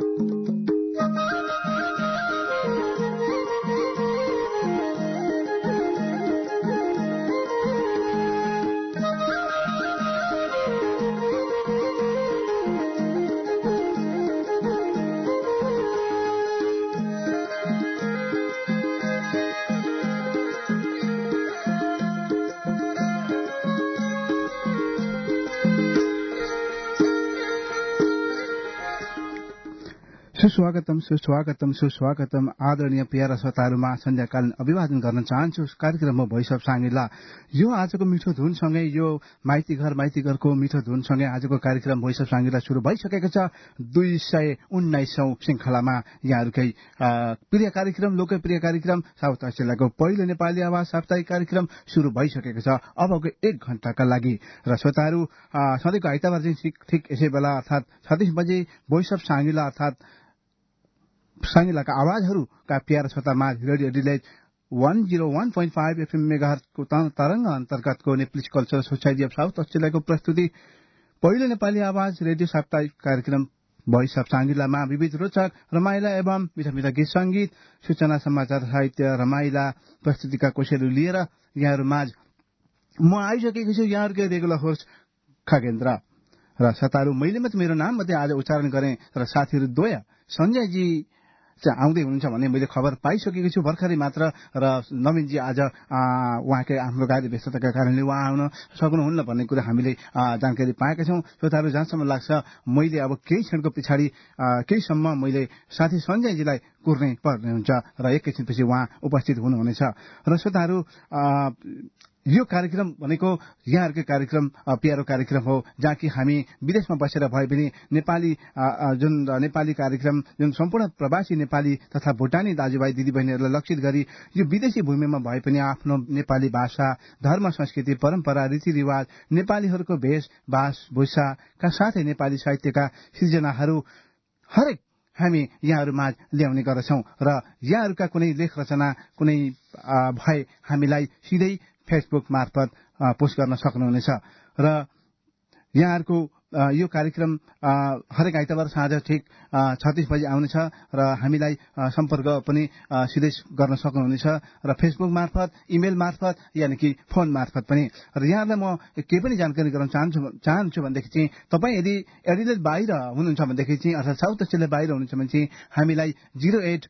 सुस्वागतम आदरणीय प्यारा श्रोताहरूमा सन्ध्याकालीन अभिवादन गर्न चाहन्छु। कार्यक्रममा भोइस अफ साङ्गेला यो आजको मिठो धुनसँगै यो माइती घरको मिठो धुनसँगै आजको कार्यक्रम भोइस अफ साङ्गेला शुरू भइसकेको छ। 219औं श्रृङ्खलामा यहाँहरूकै प्रिय कार्यक्रम लोकप्रिय कार्यक्रम साउथ अस्ट्रेलियाको पहिलो नेपाली आवाज साप्ताहिक कार्यक्रम शुरू भइसकेको छ अबको 1 घण्टाका लागि। र श्रोताहरू सधैँको आइतबार चाहिँ ठिक यसै बेला अर्थात 36 बजे भोइस अफ साङ्गेला अर्थात साङ्गेलाका आवाजहरूका प्यारा श्रोतामा रेडियो डिलेज 101.5 FM मेगाहर्जको तरंग अन्तर्गतको Nepalese cultural society of south अस्ट्रेलियाको प्रस्तुति पहिलो नेपाली आवाज रेडियो साप्ताहिक कार्यक्रम भोइस अफ साङ्गेलामा विविध रोचक रमाइला एवं मिठा मिठा गीत संगीत सूचना समाचार साहित्य रमाइला प्रस्तुतिका कोसेली लिएर यहाँहरू माझ म आइसकेको छु। यहाँहरूकै रेगुलर होस्ट खगेन्द्र र श्रोताहरू मैले मात्र मेरो नाम मात्रै आज उच्चारण गरेँ र साथीहरू द्वय सञ्जयजी आउँदै हुनुहुन्छ भन्ने मैले खबर पाइसकेको छु भर्खरै मात्र। र नवीनजी आज उहाँकै आफ्नो कार्य व्यस्तताका कारणले उहाँ आउन सक्नुहुन्न भन्ने कुरा हामीले जानकारी पाएका छौं। श्रोताहरू जहाँसम्म लाग्छ मैले अब केही क्षणको पछाडि केहीसम्म मैले साथी सञ्जयजीलाई कुर्नै पर्ने हुन्छ र एकैछिनपछि उहाँ उपस्थित हुनुहुनेछ। र श्रोताहरू यो कार्यक्रम भनेको यहाँहरूकै कार्यक्रम प्यारो कार्यक्रम हो जहाँ कि हामी विदेशमा बसेर भए पनि नेपाली कार्यक्रम जुन सम्पूर्ण प्रवासी नेपाली तथा भुटानी दाजुभाइ दिदीबहिनीहरूलाई लक्षित गरी यो विदेशी भूमिमा भए पनि आफ्नो नेपाली भाषा धर्म संस्कृति परम्परा रीतिरिवाज नेपालीहरूको भेष भाषभूषाका साथै नेपाली साहित्यका सृजनाहरू हरेक हामी यहाँहरूमाझ ल्याउने गर्छौं। र यहाँहरूका कुनै लेख रचना कुनै भए हामीलाई सिधै फेसबुक मार्फत पोस्ट गर्न सक्नुहुनेछ। र यहाँहरूको यो कार्यक्रम हरेक आइतबार साँझ ठिक 36 बजे आउनेछ र हामीलाई सम्पर्क पनि सिधै गर्न सक्नुहुनेछ र फेसबुक मार्फत इमेल मार्फत यानि कि फोन मार्फत पनि। र यहाँलाई म के पनि जानकारी गराउन चाहन्छु भनेदेखि चाहिँ तपाईँ यदि एडिलेड बाहिर हुनुहुन्छ भनेदेखि चाहिँ अर्थात साउथ अस्ट्रेलिया बाहिर हुनुहुन्छ भने चाहिँ हामीलाई 08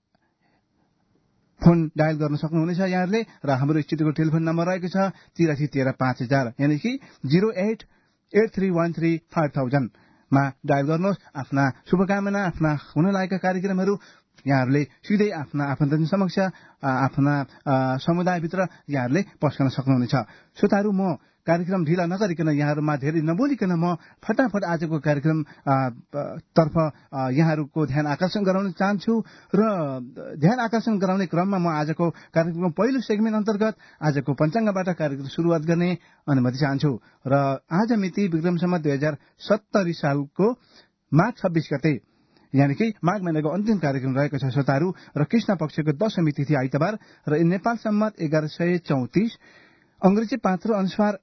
फोन डायल गर्न सक्नुहुनेछ यहाँहरूले। र हाम्रो स्टुडियोको टेलिफोन नम्बर रहेको छ 83135000 यानि कि 0883135000 मा डायल गर्नुहोस्। आफ्ना शुभकामना आफ्ना हुन लागेका कार्यक्रमहरू यहाँहरूले सिधै आफ्ना आफन्तजन समक्ष आफ्ना समुदायभित्र यहाँहरूले पस्कन सक्नुहुनेछ। श्रोताहरू म कार्यक्रम ढिला नगरिकन यहाँहरूमा धेरै नबोलिकन म फटाफट आजको कार्यक्रम तर्फ यहाँहरूको ध्यान आकर्षण गराउन चाहन्छु। र ध्यान आकर्षण गराउने क्रममा म आजको कार्यक्रमको पहिलो सेगमेन्ट अन्तर्गत आजको पञ्चाङ्गबाट कार्यक्रम सुरुवात गर्ने अनुमति चाहन्छु। र आज मिति विक्रम सम्वत 2070 सालको माघ 26 गते यानि कि माघ महिनाको अन्तिम कार्यक्रम रहेको छ श्रोताहरू। र कृष्ण पक्षको दशमी तिथि आइतबार र नेपाल सम्मत 1134 अंग्रेजी पात्रो अनुसार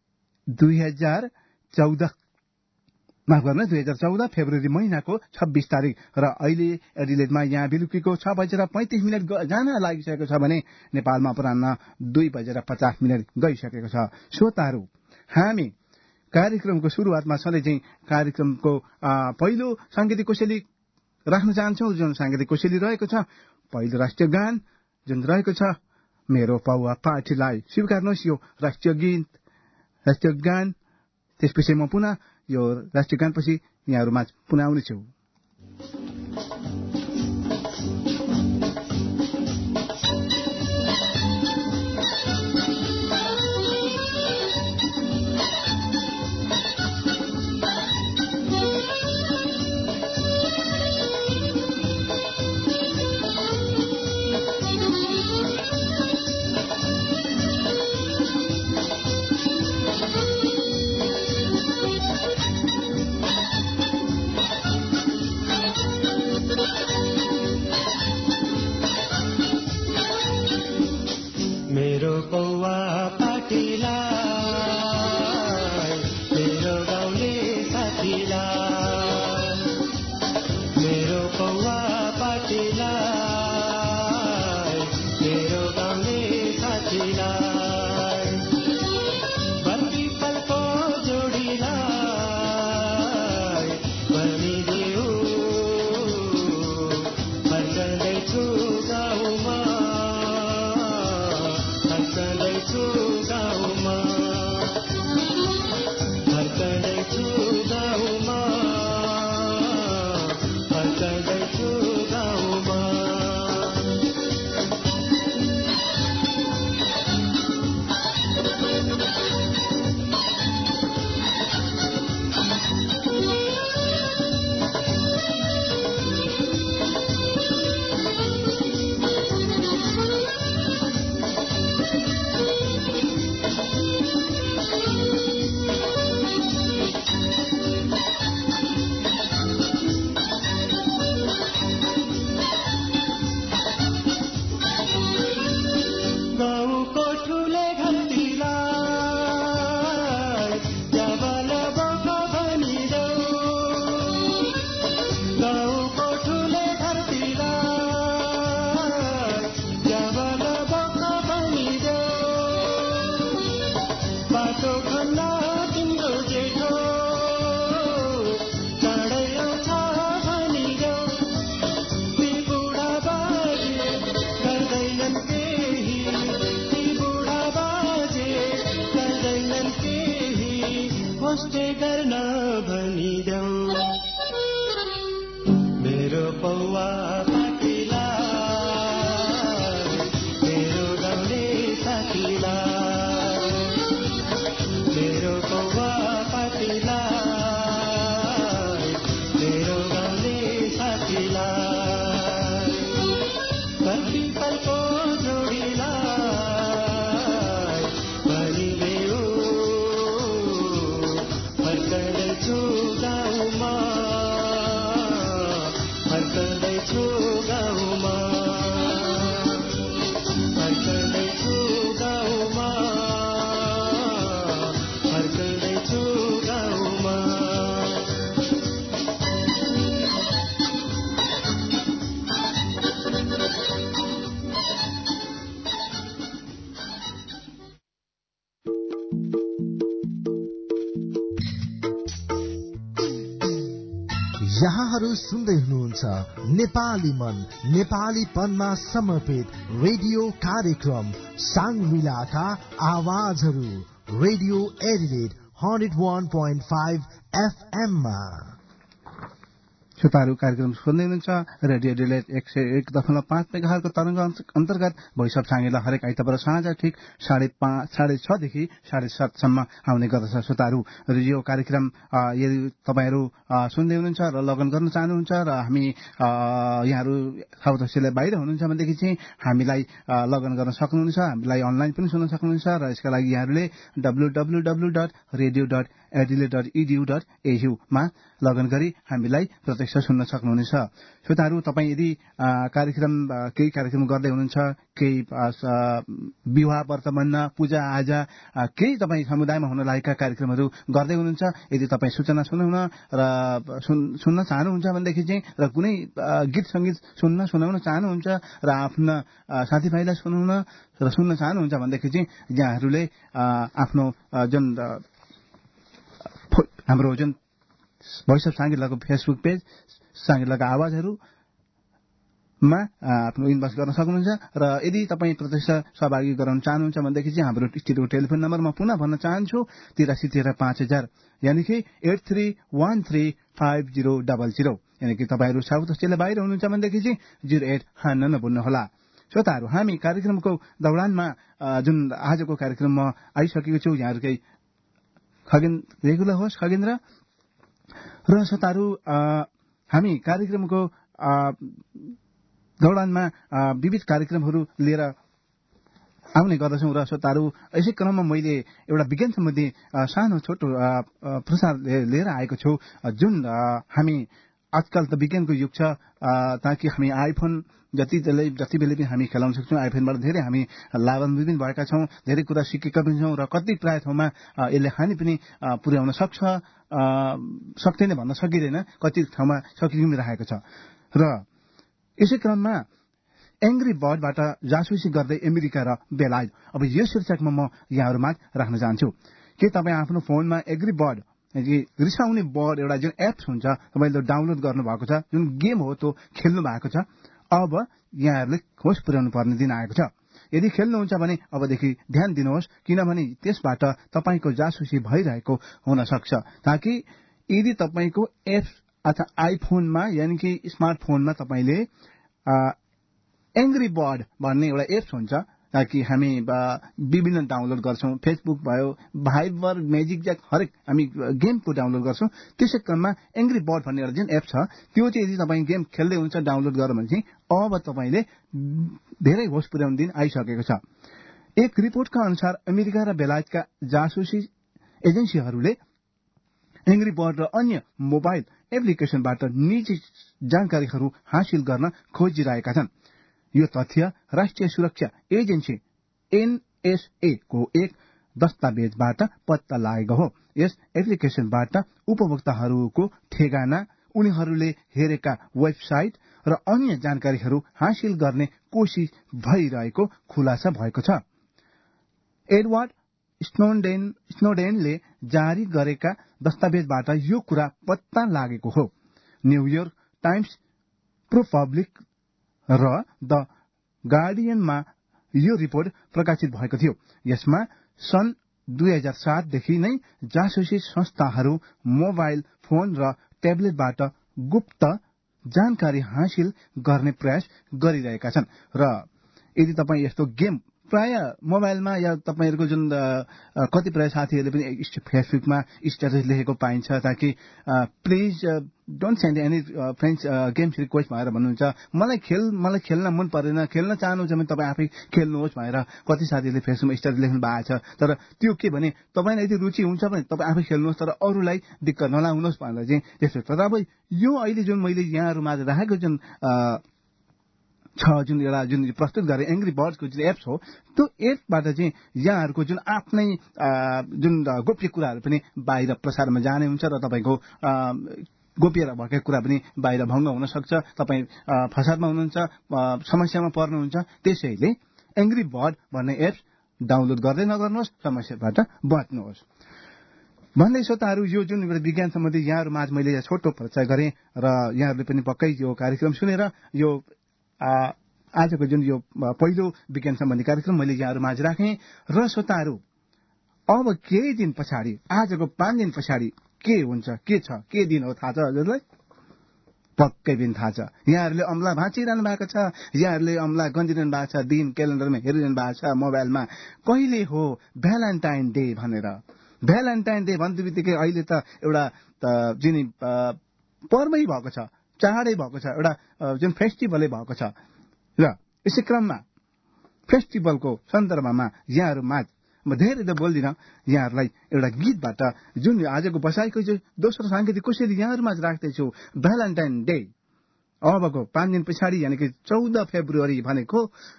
2014 फेब्रुअरी महिनाको 26 तारिक। र अहिले एडिलेडमा यहाँ बेलुकीको 6:35 जान लागिसकेको छ भने नेपालमा अपराह्न 2:50 गइसकेको छ। श्रोताहरू हामी कार्यक्रमको सुरुवातमा सधैँ चाहिँ कार्यक्रमको पहिलो सांगीतिक कोसेली राख्न चाहन्छौँ जुन सांगीतिक कोसेली रहेको छ पहिलो राष्ट्रिय गान जुन रहेको छ मेरो पौवा पार्टीलाई स्वीकार्नुहोस् यो राष्ट्रिय गीत राष्ट्रिय गान। त्यसपछि म पुनः यो राष्ट्रिय गानपछि यहाँहरूमा पुनः आउनेछु। फर्कँदैछु गाउँमा फर्कँदैछु गाउँमा फर्कँदैछु गाउँमा फर्कँदैछु गाउँमा यहाँहरू सुन्दै हुनुहुन्छ नेपाली मन नेपालीपनमा समर्पित रेडियो कार्यक्रम साङ्ग्रिलाका आवाजहरू रेडियो एडिलेड 101.5 FM मा। श्रोताहरू कार्यक्रम सुन्दै हुनुहुन्छ रेडियो एडिलेड 101.5 मेगाहरुको तरंग अन्तर्गत भोइस अफ साङ्गेला हरेक आइतबार साँझ ठिक 6:30 देखि 7:30 सम्म आउने गर्दछ। श्रोताहरू रेडियो कार्यक्रम यदि तपाईहरू सुन्दै हुनुहुन्छ र लगन गर्न चाहनुहुन्छ र हामी यहाँहरू साउथ अस्ट्रेलिया बाहिर हुनुहुन्छ भनेदेखि चाहिँ हामीलाई लगन गर्न सक्नुहुन्छ। हामीलाई अनलाइन पनि सुन्न सक्नुहुन्छ र यसका लागि यहाँहरूले www.radio.adelaide.edu.au मा लगन गरी हामीलाई प्रत्यक्ष सुन्न सक्नुहुनेछ। श्रोताहरू तपाईँ यदि केही कार्यक्रम गर्दै हुनुहुन्छ, केही विवाह वर्तमान पूजा आजा केही तपाईँ समुदायमा हुन लागेका कार्यक्रमहरू गर्दै हुनुहुन्छ, यदि तपाईँ सूचना सुनाउन र सुन्न चाहनुहुन्छ भनेदेखि चाहिँ र कुनै गीत सङ्गीत सुनाउन चाहनुहुन्छ र आफ्ना साथीभाइलाई सुनाउन र सुन्न चाहनुहुन्छ भनेदेखि चाहिँ यहाँहरूले आफ्नो जुन हाम्रो जुन भोइस अफ साङ्गेलाको फेसबुक पेज साङ्गेलाका आवाजहरूमा आफ्नो इनबक्स गर्न सक्नुहुन्छ। र यदि तपाईँ प्रत्यक्ष सहभागी गराउन चाहनुहुन्छ भनेदेखि चाहिँ हाम्रो स्टुडियो टेलिफोन नम्बरमा पुनः भन्न चाहन्छु 83135000 यानि कि 83135000 यानि कि तपाईँहरू साउथ अस्ट्रेलिया बाहिर हुनुहुन्छ भनेदेखि चाहिँ 08 नभुल्नुहोला। श्रोताहरू हामी कार्यक्रमको दौरानमा जुन आजको कार्यक्रममा आइसकेको छु, यहाँहरूकै रेगुलर होस्ट खगेन्द्र र श्रोताहरू हामी कार्यक्रमको दौरानमा विविध कार्यक्रमहरू लिएर आउने गर्दछौँ। र श्रोताहरू यसै क्रममा मैले एउटा विज्ञान सम्बन्धी सानो छोटो प्रसार लिएर आएको छु। जुन हामी आजकल त विज्ञानको युग छ, ताकि हामी आइफोन जति बेला पनि हामी खेलाउन सक्छौँ। आइफोनबाट धेरै हामी लाभान्वित पनि भएका छौँ, धेरै कुरा सिकेका पनि छौँ र कति प्राय ठाउँमा यसले हानि पनि पुर्याउन सक्दैन भन्न सकिँदैन, कति ठाउँमा सकिएको पनि राखेको छ। र यसै क्रममा एङ्ग्री बर्डबाट जासुसी गर्दै अमेरिका र बेलायत, अब यो शीर्षकमा म यहाँहरूमा राख्न चाहन्छु कि तपाईँ आफ्नो फोनमा एग्री बर्ड रिसाउने बर्ड एउटा जुन एप्स हुन्छ तपाईँले डाउनलोड गर्नुभएको छ, जुन गेम हो त्यो खेल्नु भएको छ, अब यहाँहरूले होस पुर्याउनु पर्ने दिन आएको छ। यदि खेल्नुहुन्छ भने अबदेखि ध्यान दिनुहोस्, किनभने त्यसबाट तपाईँको जासुसी भइरहेको हुन सक्छ। ताकि यदि तपाईँको एप्स अथवा आइफोनमा यानि कि स्मार्टफोनमा तपाईँले एङ्ग्री बर्ड भन्ने एउटा एप्स हुन्छ, ताकि हामी विभिन्न डाउनलोड गर्छौं, फेसबुक भयो, भाइबर, म्याजिक ज्याक, हरेक हामी गेमको डाउनलोड गर्छौं। त्यसै क्रममा एङ्ग्री बर्ड भन्ने एउटा जुन एप छ त्यो चाहिँ यदि तपाईँ गेम खेल्दै हुन्छ डाउनलोड गरेर भने चाहिँ अब तपाईँले धेरै होस पुर्याउने दिन आइसकेको छ। एक रिपोर्टका अनुसार अमेरिका र बेलायतका जासुसी एजेन्सीहरूले एङ्ग्री बर्ड र अन्य मोबाइल एप्लिकेशनबाट निजी जानकारीहरू हासिल गर्न खोजिरहेका छन्। यो तथ्य राष्ट्रिय सुरक्षा एजेन्सी एनएसए को एक दस्तावेजबाट पत्ता लागेको हो। यस एप्लिकेशनबाट उपभोक्ताहरूको ठेगाना, उनीहरूले हेरेका वेबसाइट र अन्य जानकारीहरू हासिल गर्ने कोशिश भइरहेको खुलासा भएको छ। एडवर्ड स्नोडेनले जारी गरेका दस्तावेजबाट यो कुरा पत्ता लागेको हो। न्यूयोर्क टाइम्स, प्रोपब्लिक र द गार्डियनमा यो रिपोर्ट प्रकाशित भएको थियो। यसमा सन् 2007 देखि नै जासुसी संस्थाहरू मोबाइल फोन र ट्याब्लेटबाट गुप्त जानकारी हासिल गर्ने प्रयास गरिरहेका छन्। र यदि तपाईँ यस्तो गेम प्राय मोबाइलमा या तपाईँहरूको जुन कतिपय साथीहरूले पनि फेसबुकमा स्ट्याटस लेखेको पाइन्छ, ताकि please don't send any friends games request भनेर भन्नुहुन्छ, मलाई खेल्न मन परेन, खेल्न चाहनुहुन्छ भने तपाईँ आफै खेल्नुहोस् भनेर कति साथीहरूले फेसबुकमा स्ट्याटस लेख्नु भएको छ। तर त्यो के भने तपाईँलाई यदि रुचि हुन्छ भने तपाईँ आफै खेल्नुहोस्, तर अरूलाई दिक्कत नलाउनुहोस् भनेर चाहिँ त्यस्तो। तर अब यो अहिले जुन मैले यहाँहरू माझ राखेको जुन छ, जुन एउटा जुन प्रस्तुत गरे एङ्ग्री बर्ड्सको जुन एप्स हो, त्यो एपबाट चाहिँ यहाँहरूको जुन आफ्नै जुन गोप्य कुराहरू पनि बाहिर प्रसारमा जाने हुन्छ र तपाईँको गोप्य भएको कुरा पनि बाहिर भङ्ग हुन सक्छ। तपाईँ फसादमा हुनुहुन्छ, समस्यामा पर्नुहुन्छ। त्यसैले एङ्ग्री बर्ड भन्ने एप्स डाउनलोड गर्दै नगर्नुहोस्, समस्याबाट बच्नुहोस् भन्दै। श्रोताहरू, यो जुन एउटा विज्ञान सम्बन्धी यहाँहरू माझ मैले छोटो परिचय गरेँ र यहाँहरूले पनि पक्कै यो कार्यक्रम सुनेर यो आजको जुन यो पहिलो विज्ञान सम्बन्धी कार्यक्रम मैले यहाँहरू माझ राखेँ। र श्रोताहरू, अब केही दिन पछाडि, आजको 5 दिन पछाडि के हुन्छ, के छ, के दिन हो थाहा छ हजुरलाई? पक्कै दिन थाहा छ। यहाँहरूले अम्ला भाँचिरहनु भएको छ, यहाँहरूले अम्ला गन्जिरहनु भएको छ, दिन क्यालेन्डरमा हेरिरहनु भएको छ मोबाइलमा, कहिले हो भ्यालेन्टाइन डे भनेर। भ्यालेन्टाइन डे भन्ने बित्तिकै अहिले त एउटा जुन पर्वै भएको छ, चाडै भएको छ, एउटा जुन फेस्टिभलै भएको छ। र यसै क्रममा फेस्टिभलको सन्दर्भमा यहाँहरू माझ म धेरै त बोल्दिनँ, यहाँहरूलाई एउटा गीतबाट जुन आजको बसाइको जो दोस्रो साङ्गीतिक कोसेली यहाँहरू माझ राख्दैछु, भ्यालेन्टाइन डे। अबको 5 दिन पछाडि यानि कि 14 फेब्रुअरी भनेको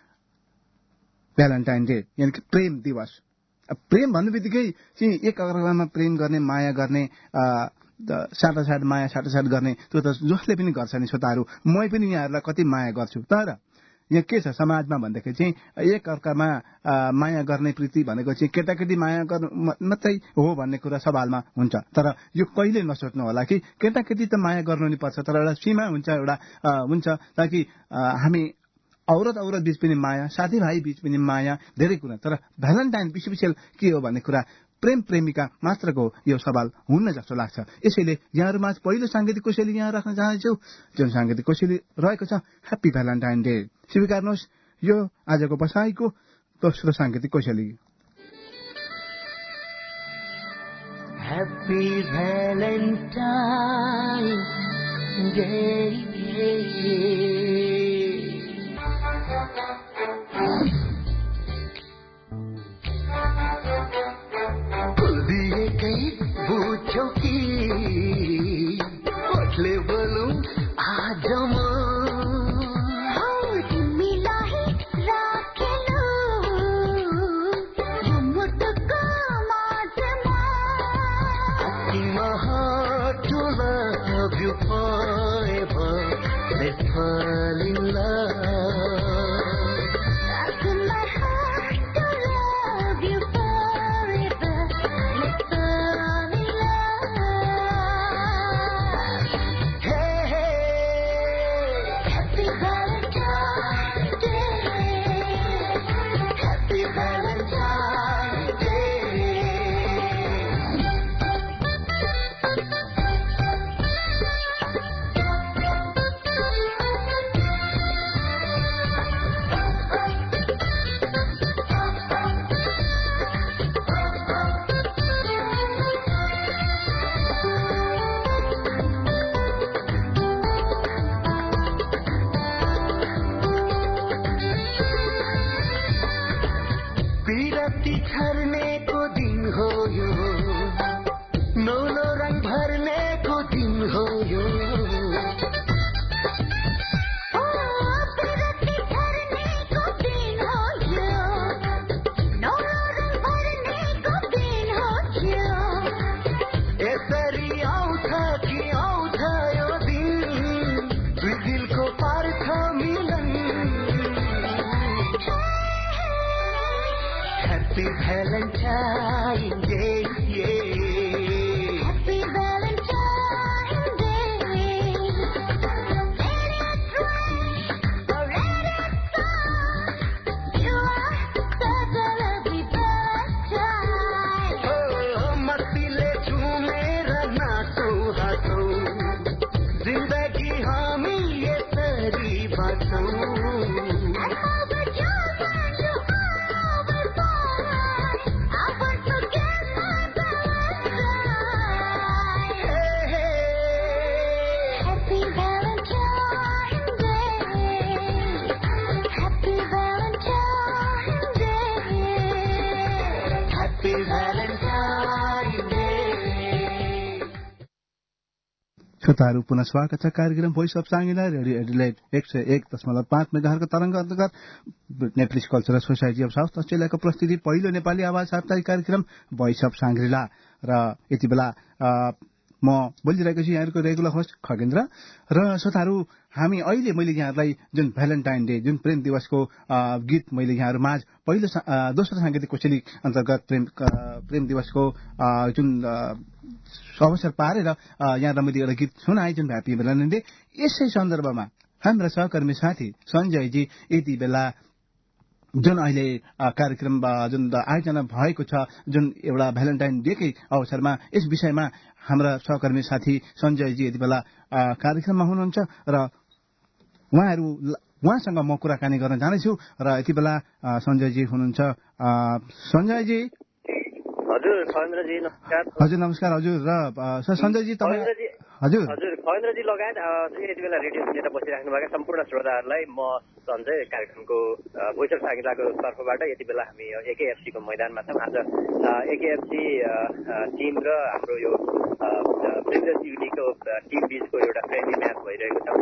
भ्यालेन्टाइन डे, यानि कि प्रेम दिवस। प्रेम भन्ने बित्तिकै चाहिँ एक अर्कामा प्रेम गर्ने, माया गर्ने, साटासाट माया साटासाट गर्ने, त्यो त जसले पनि गर्छ नि श्रोताहरू। म पनि यहाँहरूलाई कति माया गर्छु। तर यहाँ के छ समाजमा भन्दाखेरि चाहिँ एक अर्कामा माया गर्ने प्रीति भनेको चाहिँ केटाकेटी माया गर्नु मात्रै हो भन्ने कुरा सवालमा हुन्छ। तर यो कहिले नसोच्नु होला कि केटाकेटी त माया गर्नु नि पर्छ, तर एउटा सीमा हुन्छ, एउटा हुन्छ, ताकि हामी औरत बीच पनि माया, साथीभाइ बीच पनि माया, धेरै कुरा। तर भ्यालेन्टाइन विशेष के हो भन्ने कुरा प्रेम प्रेमिका मात्रको यो सवाल हुन्न जस्तो लाग्छ। यसैले यहाँहरूमा पहिलो साङ्गीतिक कोसेली यहाँ राख्न चाहन्छु, जुन साङ्गीतिक कोसेली रहेको छ ह्याप्पी भ्यालेन्टाइन डे। स्वीकार्नुहोस् यो आजको बसाइको दोस्रो साङ्गीतिक कोसेली। Happy Valentine day. बुझ्यौ कि पटले बोलौँ आज म तिमीलाई राखेनु मुटुको माझमा to love you forever. Let's fall in love. रत्ती छर्नेको दिन हो यो नौलो रङ भर्नेको दिन हो यो Happy Valentine Day, yeah. Happy Valentine Day. Let it rain or let it snow, you are such a lovely Valentine. Oh, मस्तीले झुमेर नाचौँ हाँसौँ, जिन्दगी हामी यसरी बाँचौँ. श्रोताहरू पुनः स्वागत छ कार्यक्रम भोइस अफ साङ्गेला रेडियो एडिलेट 101.5 मेगाहरुको तरंग अन्तर्गत Nepalese cultural society of south अस्ट्रेलियाको प्रस्तुति पहिलो नेपाली आवाज साप्ताहिक कार्यक्रम भोइस अफ साङ्गेला र यति बेला म बोलिरहेको छु यहाँहरूको रेगुलर होस्ट खगेन्द्र र श्रोताहरू हामी अहिले मैले यहाँहरूलाई जुन भ्यालेन्टाइन डे जुन प्रेम दिवसको गीत मैले यहाँहरू माझ पहिलो दोस्रो सांगीतिक कोसेली अन्तर्गत प्रेम दिवसको जुन अवसर पारेर यहाँलाई मैले एउटा गीत सुनाएँ जुन ह्याप्पी भ्यालेन्टाइन डे यसै सन्दर्भमा हाम्रा सहकर्मी साथी सञ्जयजी यति बेला जुन अहिले कार्यक्रम जुन आयोजना भएको छ जुन एउटा भ्यालेन्टाइन डेकै अवसरमा यस विषयमा हाम्रा सहकर्मी साथी सञ्जयजी यति बेला कार्यक्रममा हुनुहुन्छ र उहाँसँग म कुराकानी गर्न जानेछु र यति बेला सञ्जयजी हुनुहुन्छ. सञ्जयजी हजुर खगेन्द्रजी नमस्कार. हजुर नमस्कार हजुर. र सञ्जयजी तपाईँ हजुर खगेन्द्रजी लगायत यति बेला रेडियो सुनेर बसिराख्नुभएका सम्पूर्ण श्रोताहरूलाई म सञ्जय कार्यक्रमको भोइस अफ साङ्गेलाको तर्फबाट यति बेला हामी एकेएफसीको मैदानमा छौँ. आज एकेएफसी टिम र हाम्रो यो प्रिभियस युनिको टिम बीचको एउटा फ्रेन्डली म्याच भइरहेको छ.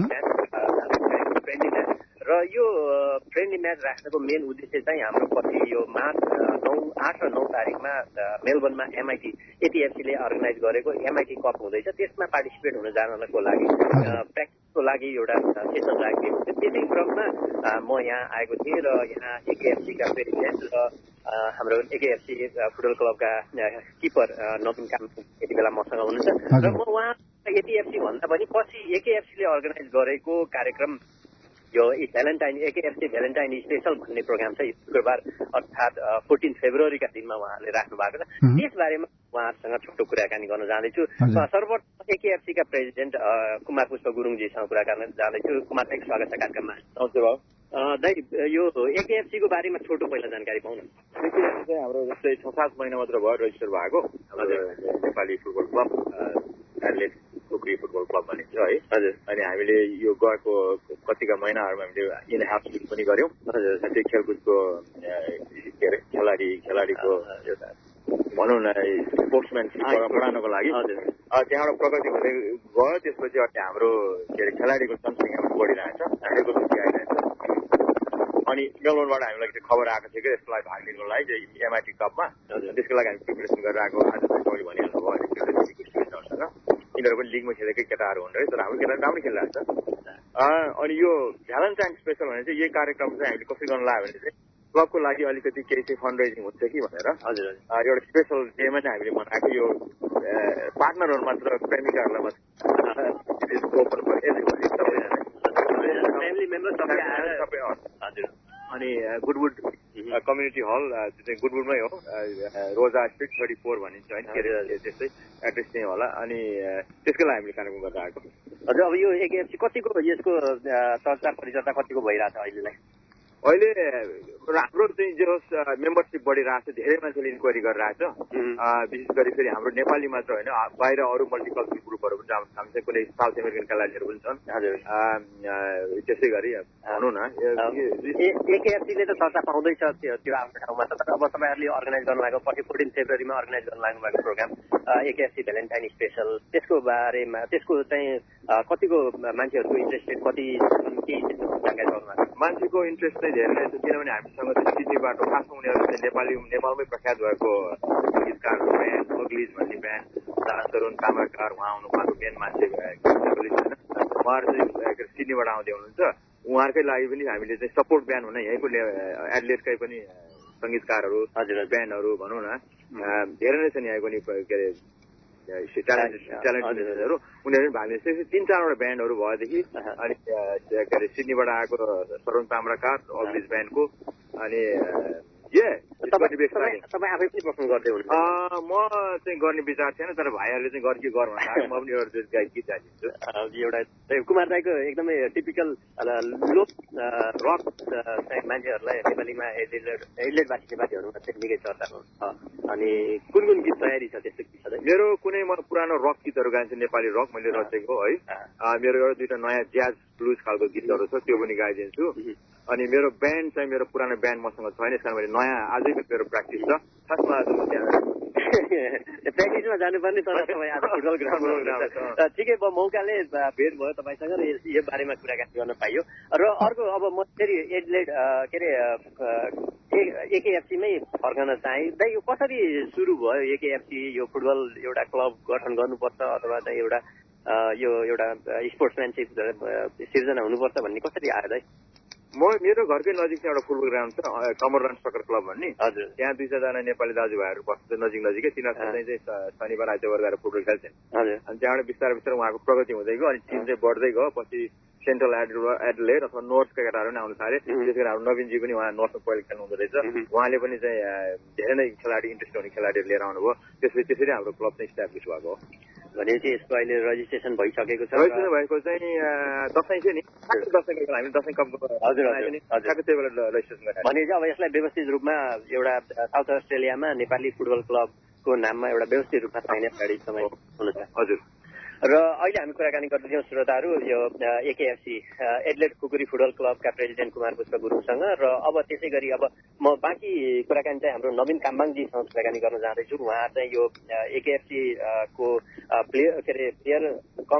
फ्रेन्डली म्याच र यो फ्रेन्डली म्याच राख्नको मेन उद्देश्य चाहिँ हाम्रो पछि यो मार्च 8 र 9 तारिकमा मेलबर्नमा एमआइटी एटीएफसीले अर्गनाइज गरेको एमआइटी कप हुँदैछ. त्यसमा पार्टिसिपेट हुन जानको लागि प्र्याक्टिसको लागि एउटा सेसन राखिएको थियो. त्यसै क्रममा म यहाँ आएको थिएँ र यहाँ एकेएफसीका प्रेसिडेन्ट र हाम्रो एकेएफसी फुटबल क्लबका किपर नवीन काम यति बेला मसँग हुनुहुन्छ र म उहाँ एटीएफसी भन्दा पनि पछि एकेएफसीले अर्गनाइज गरेको कार्यक्रम यो भ्यालेन्टाइन एकेएफसी भ्यालेन्टाइन स्पेसल भन्ने प्रोग्राम छ शुक्रबार अर्थात् 14 फेब्रुअरीका दिनमा उहाँले राख्नु भएको छ. त्यसबारेमा उहाँहरूसँग छोटो कुराकानी गर्न जाँदैछु. सर्वप्रथम एकेएफसीका प्रेसिडेन्ट कुमार पुष्प गुरुङजीसँग कुराकानी जाँदैछु. कुमार दाइ स्वागत छ कार्यक्रममा. नमस्ते भाउ. दाइ यो एकेएफसीको बारेमा छोटो पहिला जानकारी पाउन. एकेएफसी चाहिँ हाम्रो जस्तै 6-7 महिना मात्र भयो रेजिस्टर भएको नेपाली फुटबल क्लब एडलेट खुकुरी फुटबल क्लब भनिन्छ है. हजुर. अनि हामीले यो गएको कतिका महिनाहरूमा हामीले इन हाफ लिग पनि गर्यौँ. त्यो खेलकुदको के अरे खेलाडीको एउटा भनौँ न स्पोर्ट्सम्यानसिप बढाउनको लागि त्यहाँबाट प्रगति हुँदै गयो. त्यसपछि अहिले हाम्रो के अरे खेलाडीको जनसङ्ख्या पनि बढिरहेछ, खेलको रुचि आइरहेछ. अनि मेलबोर्नबाट हामीलाई खबर आएको थियो कि यसलाई भाग लिनुको लागि एमआइटी कपमा. त्यसको लागि हामी प्रिपरेसन गरेर आएको. आज तपाईँले भनिहाल्नु भयो स्टुडेन्टहरूसँग यिनीहरू पनि लिगमा खेलेकै केटाहरू हुन् है, तर हाम्रो केटाहरू राम्रो खेलिरहेको छ. अनि यो भ्यालेन्टाइन स्पेसल भने चाहिँ यही कार्यक्रम चाहिँ हामीले कसरी गर्न लाग्यो भने चाहिँ क्लबको लागि अलिकति केही चाहिँ फन्ड रेजिङ हुन्छ कि भनेर एउटा स्पेसल डेमा चाहिँ हामीले बनाएको. यो पार्टनरहरू मात्र प्रेमिकाहरूलाई मात्र अनि गुडवुड कम्युनिटी हल चाहिँ गुडवुडमै हो, रोजा स्ट्रिट 34 भनिन्छ होइन, त्यस्तै एड्रेस चाहिँ होला. अनि त्यसको लागि हामीले कार्यक्रम गरेर आएको. हजुर. अब यो एकेएफसी कतिको यसको चर्चा परिचर्चा कतिको भइरहेछ अहिलेलाई? अहिले हाम्रो चाहिँ जो मेम्बरसिप बढिरहेको छ, धेरै मान्छेले इन्क्वायरी गरिरहेछ। विशेष गरी फेरि हाम्रो नेपाली मात्र होइन, बाहिर अरू मल्टिकल्चरल ग्रुपहरू पनि हामी चाहिँ कुनै साउथ अमेरिकन खेलाडीहरू पनि छन्। त्यसै गरी भनौँ न एकेएफसीले त चर्चा पाउँदैछ त्यो आफ्नो ठाउँमा। तर अब तपाईँहरूले अर्गनाइज गर्नुभएको 14 फेब्रुअरीमा अर्गनाइज गर्न लाग्नु भएको प्रोग्राम एकेएफसी भ्यालेन्टाइन स्पेसल, त्यसको बारेमा त्यसको चाहिँ कतिको मान्छेहरूको इन्ट्रेस्टेड, कति जानकारी पाउनु भएको? मान्छेको इन्ट्रेस्ट चाहिँ धेरै नै छ, किनभने हामीसँग चाहिँ सिटीबाट खासमा उनीहरू चाहिँ नेपालमै प्रख्यात भएको गीतकार ब्यान्ड अग्लिज भन्ने ब्यान्ड, तरुण कामरकार उहाँको मेन मान्छे उहाँहरू चाहिँ सिडनीबाट आउँदै हुनुहुन्छ। उहाँहरूकै लागि पनि हामीले चाहिँ सपोर्ट ब्यान्ड हुन यहीँको एडलेटकै पनि सङ्गीतकारहरू ब्यान्डहरू भनौँ न धेरै नै छन् यहाँको नि के अरे ट्यालेन्टेडहरू, उनीहरू पनि भाग लिन्छ। 3-4वटा ब्यान्डहरू भएदेखि अनि के अरे सिडनीबाट आएको तरुण ताम्राकार अग्लिज ब्यान्डको अनि तपाईँ आफै पनि पर्फर्म गर्दै हुनुहुन्छ? म चाहिँ गर्ने विचार थिएन, तर भाइहरूले चाहिँ गर भन्दा म पनि एउटा गीत गाइदिन्छु। एउटा कुमार दाईको एकदमै टिपिकल लोक रक मान्छेहरूलाई नेपालीमा एडलेटवासी नेपालीहरूमा चाहिँ निकै चर्चा छ। अनि कुन कुन गीत तयारी छ त्यस्तो गीत? मेरो कुनै म पुरानो रक गीतहरू गाइन्छु, नेपाली रक मैले रचेको है। मेरो एउटा दुईवटा नयाँ ज्याज ब्लुज खालको गीतहरू छ, त्यो पनि गाइदिन्छु। अनि मेरो ब्यान्ड चाहिँ मेरो पुरानो ब्यान्ड मसँग छैन, यस कारण मैले नयाँ आजै मेरो प्र्याक्टिस छ। खासमा प्र्याक्टिसमा जानुपर्ने, तर तपाईँ आज फुटबल ग्राउन्डमा ठिकै भयो, मौकाले भेट भयो तपाईँसँग र यो बारेमा कुराकानी गर्न पाइयो। र अर्को अब म फेरि एडलेट के अरे एकेएफसीमै फर्कन चाहेँ। दाइ यो कसरी सुरु भयो एकेएफसी? यो फुटबल एउटा क्लब गठन गर्नुपर्छ अथवा चाहिँ एउटा यो एउटा स्पोर्ट्सम्यानसिप सिर्जना हुनुपर्छ भन्ने कसरी आयो दाइ? मेरो घरकै नजिक चाहिँ एउटा फुटबल ग्राउन्ड छ, कमरलान्ड सकर क्लब भन्ने। हजुर, त्यहाँ 2-4जना नेपाली दाजुभाइहरू बस्छ नजिकै, तिनीहरू चाहिँ शनिबार आइतबार गएर फुटबल खेल्छन्। अनि त्यहाँबाट बिस्तारै उहाँको प्रगति हुँदै गयो, अनि टिम चाहिँ बढ्दै गयो। पछि सेन्ट्रल एडलेट अथवा नर्थका केटाहरू पनि आउनु थाले। त्यसै गरी हाम्रो नवीनजी पनि उहाँ नर्थमा पहिले खेल्नु हुँदो रहेछ। उहाँले पनि चाहिँ धेरै नै खेलाडी इन्ट्रेस्ट हुने खेलाडीहरू लिएर आउनुभयो। त्यसरी हाम्रो क्लब चाहिँ इस्टाब्लिस भएको हो। भनेपछि यसको अहिले रजिस्ट्रेसन भइसकेको छ? रजिस्ट्रेसन भएको चाहिँ दसैँ थियो नि, दसैँको हामी दसैँ कपको त्यही बेला रजिस्ट्रेसन गरेर। भनेपछि अब यसलाई व्यवस्थित रूपमा एउटा साउथ अस्ट्रेलियामा नेपाली फुटबल क्लबको नाममा एउटा व्यवस्थित रूपमा चाहिने खेलाडी तपाईँ हुनुहुन्छ? हजुर। र अहिले हामी कुराकानी गर्दैछौँ श्रोताहरू यो एकेएफसी एडलेट खुकुरी फुटबल क्लबका प्रेसिडेन्ट कुमार पुष्प गुरुङसँग। र अब त्यसै गरी अब म बाँकी कुराकानी चाहिँ हाम्रो नवीन काम्बाङजीसँग कुराकानी गर्न जाँदैछु। उहाँ चाहिँ यो एकेएफसी को प्लेयर कम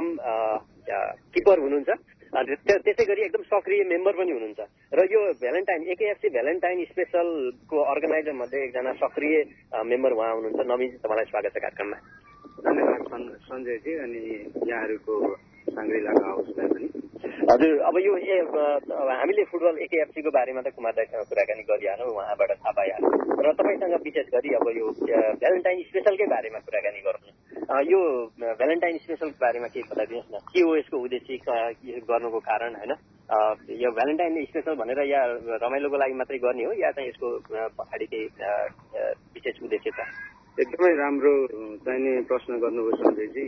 किपर हुनुहुन्छ, त्यसै गरी एकदम सक्रिय मेम्बर पनि हुनुहुन्छ। र यो भ्यालेन्टाइन एकेएफसी भ्यालेन्टाइन स्पेसलको अर्गनाइजर मध्ये एकजना सक्रिय मेम्बर उहाँ हुनुहुन्छ। नवीनजी, तपाईँलाई स्वागत छ कार्यक्रममा। धन्यवाद सञ्जयजी, अनि यहाँहरूको साङ्ग्रिलाको हाउसलाई पनि। हजुर, अब यो हामीले फुटबल एकेएफसीको बारेमा त कुमार दाइसँग कुराकानी गरिहाल्यौँ, उहाँबाट थाहा पाइहाल्यौँ। र तपाईँसँग विशेष गरी अब यो भ्यालेन्टाइन स्पेसलकै बारेमा कुराकानी गरौँ। यो भ्यालेन्टाइन स्पेसलको बारेमा केही बताइदिनुहोस् न, के हो यसको उद्देश्य गर्नुको कारण होइन? यो भ्यालेन्टाइन स्पेसल भनेर या रमाइलोको लागि मात्रै गर्ने हो या चाहिँ यसको पछाडि केही विशेष उद्देश्य छ? एकदमै राम्रो चाहिने प्रश्न गर्नुभयो सञ्जयजी।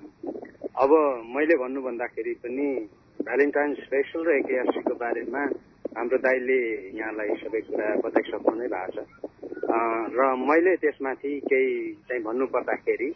अब मैले भन्नु भन्दाखेरि पनि भ्यालेन्टाइन स्पेसल र एकेएफसीको बारेमा हाम्रो दाइले यहाँलाई सबै कुरा बताइसक्नु नै भएको छ। र मैले त्यसमाथि केही चाहिँ भन्नु पर्दाखेरि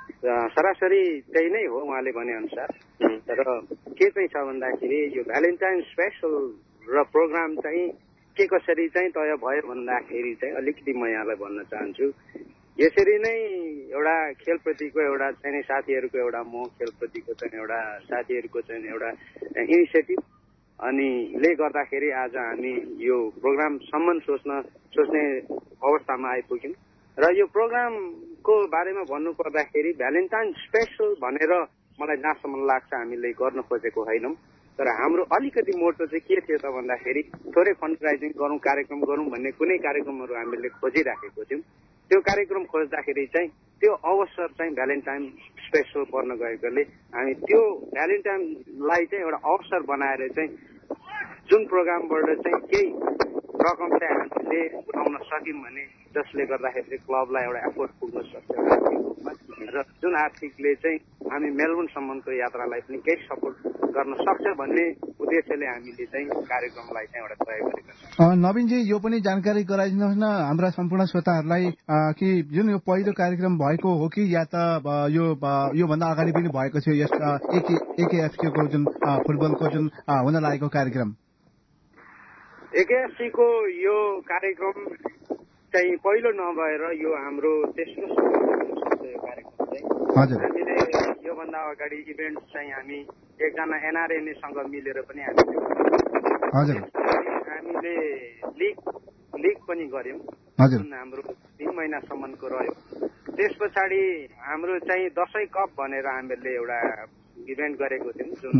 सरासरी त्यही नै हो उहाँले भनेअनुसार। तर के चाहिँ छ भन्दाखेरि यो भ्यालेन्टाइन स्पेसल र प्रोग्राम चाहिँ के कसरी चाहिँ तय भयो भन्दाखेरि चाहिँ अलिकति म यहाँलाई भन्न चाहन्छु। यसरी नै एउटा खेलप्रतिको एउटा चाहिँ साथीहरूको एउटा मोह, खेलप्रतिको चाहिँ एउटा साथीहरूको चाहिँ एउटा इनिसिएटिभ अनि ले गर्दाखेरि आज हामी यो प्रोग्रामसम्म सोच्ने अवस्थामा आइपुग्यौँ। र यो प्रोग्रामको बारेमा भन्नु पर्दाखेरि भ्यालेन्टाइन स्पेसल भनेर मलाई जहाँसम्म लाग्छ हामीले गर्न खोजेको होइनौँ। तर हाम्रो अलिकति मोटो चाहिँ के थियो त भन्दाखेरि थोरै फन्ड राइजिङ गरौँ, कार्यक्रम गरौँ भन्ने कुनै कार्यक्रमहरू हामीले खोजिराखेको थियौँ। त्यो कार्यक्रम खोज्दाखेरि चाहिँ त्यो अवसर चाहिँ भ्यालेन्टाइन स्पेसल पर्न गएकोले हामी त्यो भ्यालेन्टाइनलाई चाहिँ एउटा अवसर बनाएर चाहिँ जुन प्रोग्रामबाट चाहिँ केही रकम चाहिँ हामीले उठाउन सक्यौँ भने जसले गर्दाखेरि क्लबलाई एउटा एफोर्ट पुग्न सक्छ आर्थिक रूपमा र जुन आर्थिकले चाहिँ हामी मेलबोर्नसम्मको यात्रालाई पनि केही सपोर्ट गर्न सक्छ भन्ने उद्देश्यले हामीले चाहिँ कार्यक्रमलाई चाहिँ एउटा तय गरेका छौँ। नवीनजी यो पनि जानकारी गराइदिनुहोस् न हाम्रा सम्पूर्ण श्रोताहरूलाई कि जुन यो पहिलो कार्यक्रम भएको हो कि या त योभन्दा अगाडि पनि भएको थियो यस एकेएफसीको जुन फुटबलको जुन हुन लागेको कार्यक्रम? एकेएफसीको यो कार्यक्रम चाहिँ पहिलो नभएर यो हाम्रो तेस्रो कार्यक्रम चाहिँ हामीले योभन्दा अगाडि इभेन्ट चाहिँ हामी एकजना एनआरएनएसँग मिलेर पनि हामीले लिग पनि गर्यौँ जुन हाम्रो 3 महिनासम्मको रह्यो। त्यस पछाडि हाम्रो चाहिँ दशैं कप भनेर हामीले एउटा इभेन्ट गरेको थियौँ जुन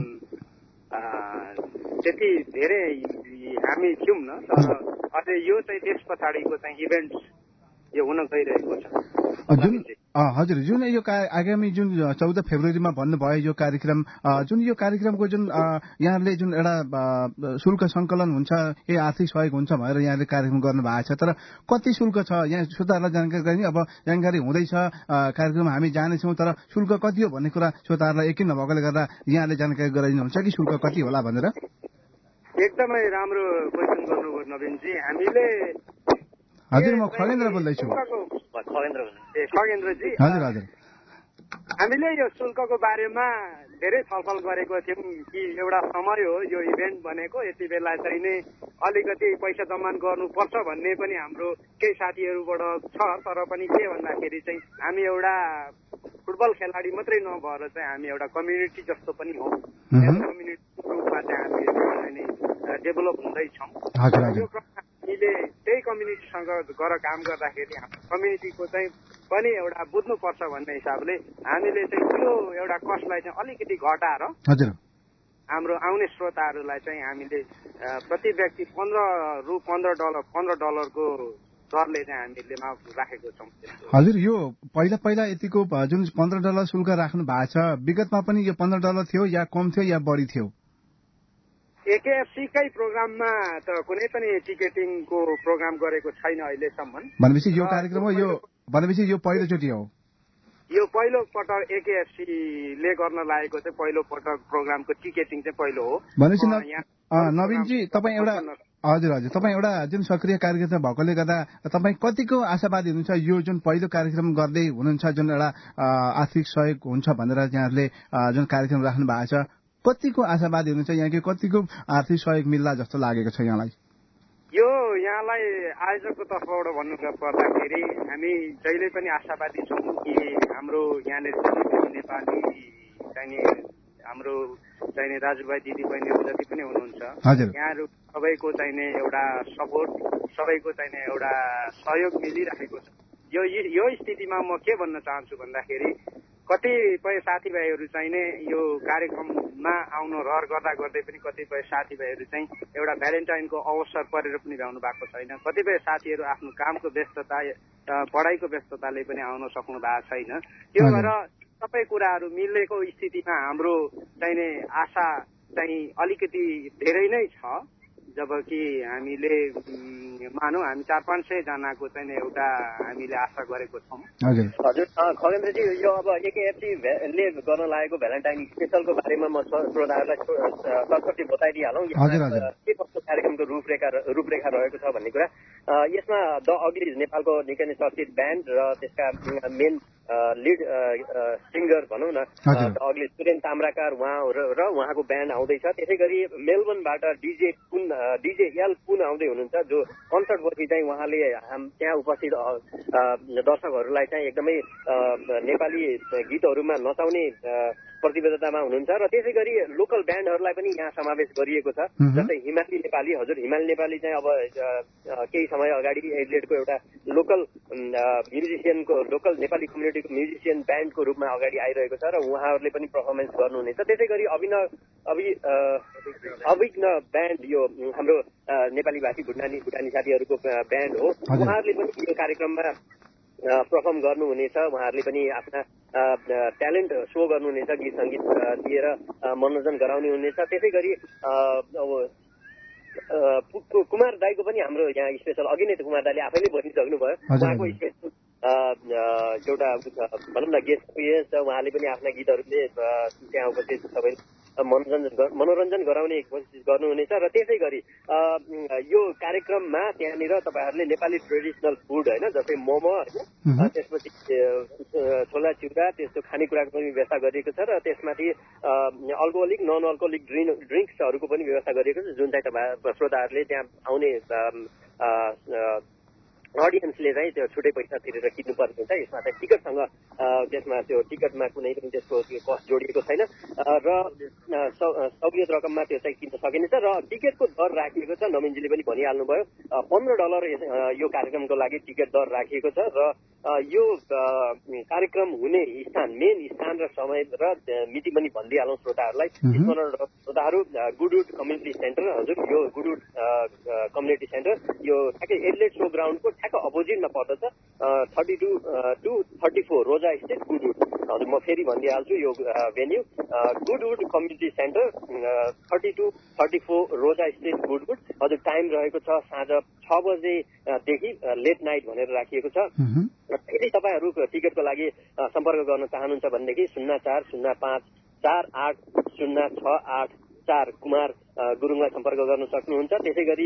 त्यति धेरै हामी थियौँ न, तर अझै यो चाहिँ त्यस पछाडिको चाहिँ इभेन्ट यो हुन गइरहेको छ। हजुर, जुन यो आगामी जुन 14 फेब्रुअरीमा भन्नुभयो यो कार्यक्रम, जुन यो कार्यक्रमको जुन यहाँले जुन एउटा शुल्क सङ्कलन हुन्छ या आर्थिक सहयोग हुन्छ भनेर यहाँले कार्यक्रम गर्नु भएको छ, तर कति शुल्क छ यहाँ श्रोताहरूलाई जानकारी गराइदिनु। अब जानकारी हुँदैछ कार्यक्रम हामी जानेछौँ, तर शुल्क कति हो भन्ने कुरा श्रोताहरूलाई यकिन नभएकोले गर्दा यहाँले जानकारी गराइदिनुहुन्छ कि शुल्क कति होला भनेर? एकदमै राम्रो क्वेसन गर्नुभयो नवीनजी। हामीले हजुर, म खगेन्द्र बोल्दैछु। खगेन्द्रजी, हजुर हजुर, हामीले यो शुल्कको बारेमा धेरै छलफल गरेको थियौँ कि एउटा समय हो यो इभेन्ट भनेको, यति बेला चाहिँ नै अलिकति पैसा जम्मा गर्नुपर्छ भन्ने पनि हाम्रो केही साथीहरूबाट छ। तर पनि के भन्दाखेरि चाहिँ हामी एउटा फुटबल खेलाडी मात्रै नभएर चाहिँ हामी एउटा कम्युनिटी जस्तो पनि हो, कम्युनिटी रूपमा चाहिँ हामी डेभलप हुँदैछौँ। हामीले त्यही कम्युनिटीसँग गएर काम गर्दाखेरि हाम्रो कम्युनिटीको चाहिँ पनि एउटा बुझ्नुपर्छ भन्ने हिसाबले हामीले चाहिँ त्यो एउटा कस्टलाई चाहिँ अलिकति घटाएर हाम्रो आउने श्रोताहरूलाई चाहिँ हामीले प्रति व्यक्ति $15 दरले चाहिँ हामीले राखेको छौँ। हजुर, यो पहिला यतिको जुन $15 शुल्क राख्नु भएको छ, विगतमा पनि यो $15 थियो या कम थियो या बढी थियो? एकेएफसीकै प्रोग्राममा त कुनै पनि टिकेटिङको प्रोग्राम गरेको छैन अहिलेसम्म। भनेपछि यो कार्यक्रम हो, भनेपछि यो पहिलोचोटि हो? यो पहिलो पटक एकेएफसीले गर्न लागेको चाहिँ पहिलो पटक प्रोग्रामको टिकेटिङ चाहिँ पहिलो हो। भनेपछि नवीनजी तपाईँ एउटा हजुर तपाईँ एउटा जुन सक्रिय कार्यकर्ता भएकोले गर्दा तपाईँ कतिको आशावादी हुनुहुन्छ यो जुन पहिलो कार्यक्रम गर्दै हुनुहुन्छ, जुन एउटा आर्थिक सहयोग हुन्छ भनेर यहाँहरूले जुन कार्यक्रम राख्नु भएको छ, कतिको आशावादी हुनुहुन्छ? यहाँ कतिको आर्थिक सहयोग मिल्ला जस्तो लागेको छ यहाँलाई? यो यहाँलाई आयोजकको तर्फबाट भन्नु पर्दाखेरि हामी जहिले पनि आशावादी छौँ कि हाम्रो यहाँनिर नेपाली चाहिने हाम्रो चाहिने दाजुभाइ दिदीबहिनीहरू जति पनि हुनुहुन्छ यहाँहरू सबैको चाहिने एउटा सपोर्ट, सबैको चाहिने एउटा सहयोग मिलिरहेको छ। यो स्थितिमा म के भन्न चाहन्छु भन्दाखेरि कतिपय साथीभाइहरू चाहिने यो कार्यक्रममा आउन रहर गर्दा गर्दै पनि कतिपय साथीभाइहरू चाहिँ एउटा भ्यालेन्टाइनको अवसर परेर पनि भ्याउनु भएको छैन। कतिपय साथीहरू आफ्नो कामको व्यस्तता, पढाइको व्यस्तताले पनि आउन सक्नु भएको छैन। त्यो भएर सबै कुराहरू मिलेको स्थितिमा हाम्रो चाहिने आशा चाहिँ अलिकति धेरै नै छ। जबकि हामीले मानौँ हामी 400-500 जनाको चाहिँ एउटा हामीले आशा गरेको छौँ। हजुर खगेन्द्रजी, यो अब एकेएफसीले गर्न लागेको भ्यालेन्टाइन स्पेसलको बारेमा म श्रोताहरूलाई सरसर्ती बताइदिइहालौँ। के कस्तो कार्यक्रमको रूपरेखा रहेको छ भन्ने कुरा। यसमा द अग्लिज नेपालको निकै नै चर्चित ब्यान्ड र त्यसका मेन लिड सिङ्गर भनौँ न द अग्लिज सुरेन ताम्राकार र उहाँको ब्यान्ड आउँदैछ। त्यसै गरी मेलबोर्नबाट डिजे एल पुन आउँदै हुनुहुन्छ, जो कन्सर्टपछि चाहिँ उहाँले त्यहाँ उपस्थित दर्शकहरूलाई चाहिँ एकदमै नेपाली गीतहरूमा नचाउने प्रतिबद्धतामा हुनुहुन्छ। र त्यसै गरी लोकल ब्यान्डहरूलाई पनि यहाँ समावेश गरिएको छ, जस्तै हिमाली नेपाली। हजुर, हिमाली नेपाली चाहिँ अब केही समय अगाडि एडिलेडको एउटा लोकल म्युजिसियनको, लोकल नेपाली कम्युनिटीको म्युजिसियन ब्यान्डको रूपमा अगाडि आइरहेको छ र उहाँहरूले पनि पर्फर्मेन्स गर्नुहुनेछ। त्यसै गरी अभिज्ञ ब्यान्ड, यो हाम्रो नेपाली भाषी भुटानी साथीहरूको ब्यान्ड हो, उहाँहरूले पनि यो कार्यक्रममा पर्फर्म गर्नुहुनेछ। उहाँहरूले पनि आफ्ना ट्यालेन्ट सो गर्नुहुनेछ, गीत सङ्गीत दिएर मनोरञ्जन गराउने हुनेछ। त्यसै गरी कुमार दाईको पनि हाम्रो यहाँ स्पेसल अघि नै कुमार दाईले आफैले भनिसक्नुभयो उहाँको स्पेसल एउटा भनौँ न गेस्ट पिएस उहाँले पनि आफ्ना गीतहरूले त्यहाँ उपस्थित सबै मनोरञ्जन गराउने कोसिस गर्नुहुनेछ र त्यसै गरी यो कार्यक्रममा त्यहाँनिर तपाईँहरूले नेपाली ट्रेडिसनल फुड होइन जस्तै मोमो होइन त्यसपछि छोला चिउरा त्यस्तो खानेकुराको पनि व्यवस्था गरिएको छ र त्यसमाथि अल्कोहोलिक नन अल्कोहोलिक ड्रिङ्क्सहरूको पनि व्यवस्था गरिएको छ जुन चाहिँ तपाईँ श्रोताहरूले त्यहाँ आउने अडियन्सले चाहिँ त्यो छुट्टै पैसा तिरेर किन्नुपर्ने हुन्छ यसमा चाहिँ टिकटसँग त्यसमा त्यो टिकटमा कुनै पनि त्यसको कस्ट जोडिएको छैन र सहुलियत रकममा त्यो चाहिँ किन्न सकिनेछ र टिकटको दर राखिएको छ नवीनजीले पनि भनिहाल्नुभयो $15 यो कार्यक्रमको लागि टिकट दर राखिएको छ र यो कार्यक्रम हुने स्थान मेन स्थान र समय र मिति पनि भनिदिइहालौँ श्रोताहरूलाई श्रोताहरू गुडवुड कम्युनिटी सेन्टर हजुर यो गुडवुड कम्युनिटी सेन्टर यो ठ्याक्कै एडलेट शो ग्राउन्डको ठ्याक्क अपोजिटमा पर्दछ 32 to 34 रोजा स्टेट गुडवुड हजुर म फेरि भनिदिइहाल्छु यो भेन्यू गुडवुड कम्युनिटी सेन्टर 32 34 रोजा स्टेट गुडवुड हजुर टाइम रहेको छ साँझ 6 बजेदेखि लेट नाइट भनेर राखिएको छ यदि तपाईँहरू टिकटको लागि सम्पर्क गर्न चाहनुहुन्छ भनेदेखि 0454840684 कुमार गुरुङलाई सम्पर्क गर्न सक्नुहुन्छ त्यसै गरी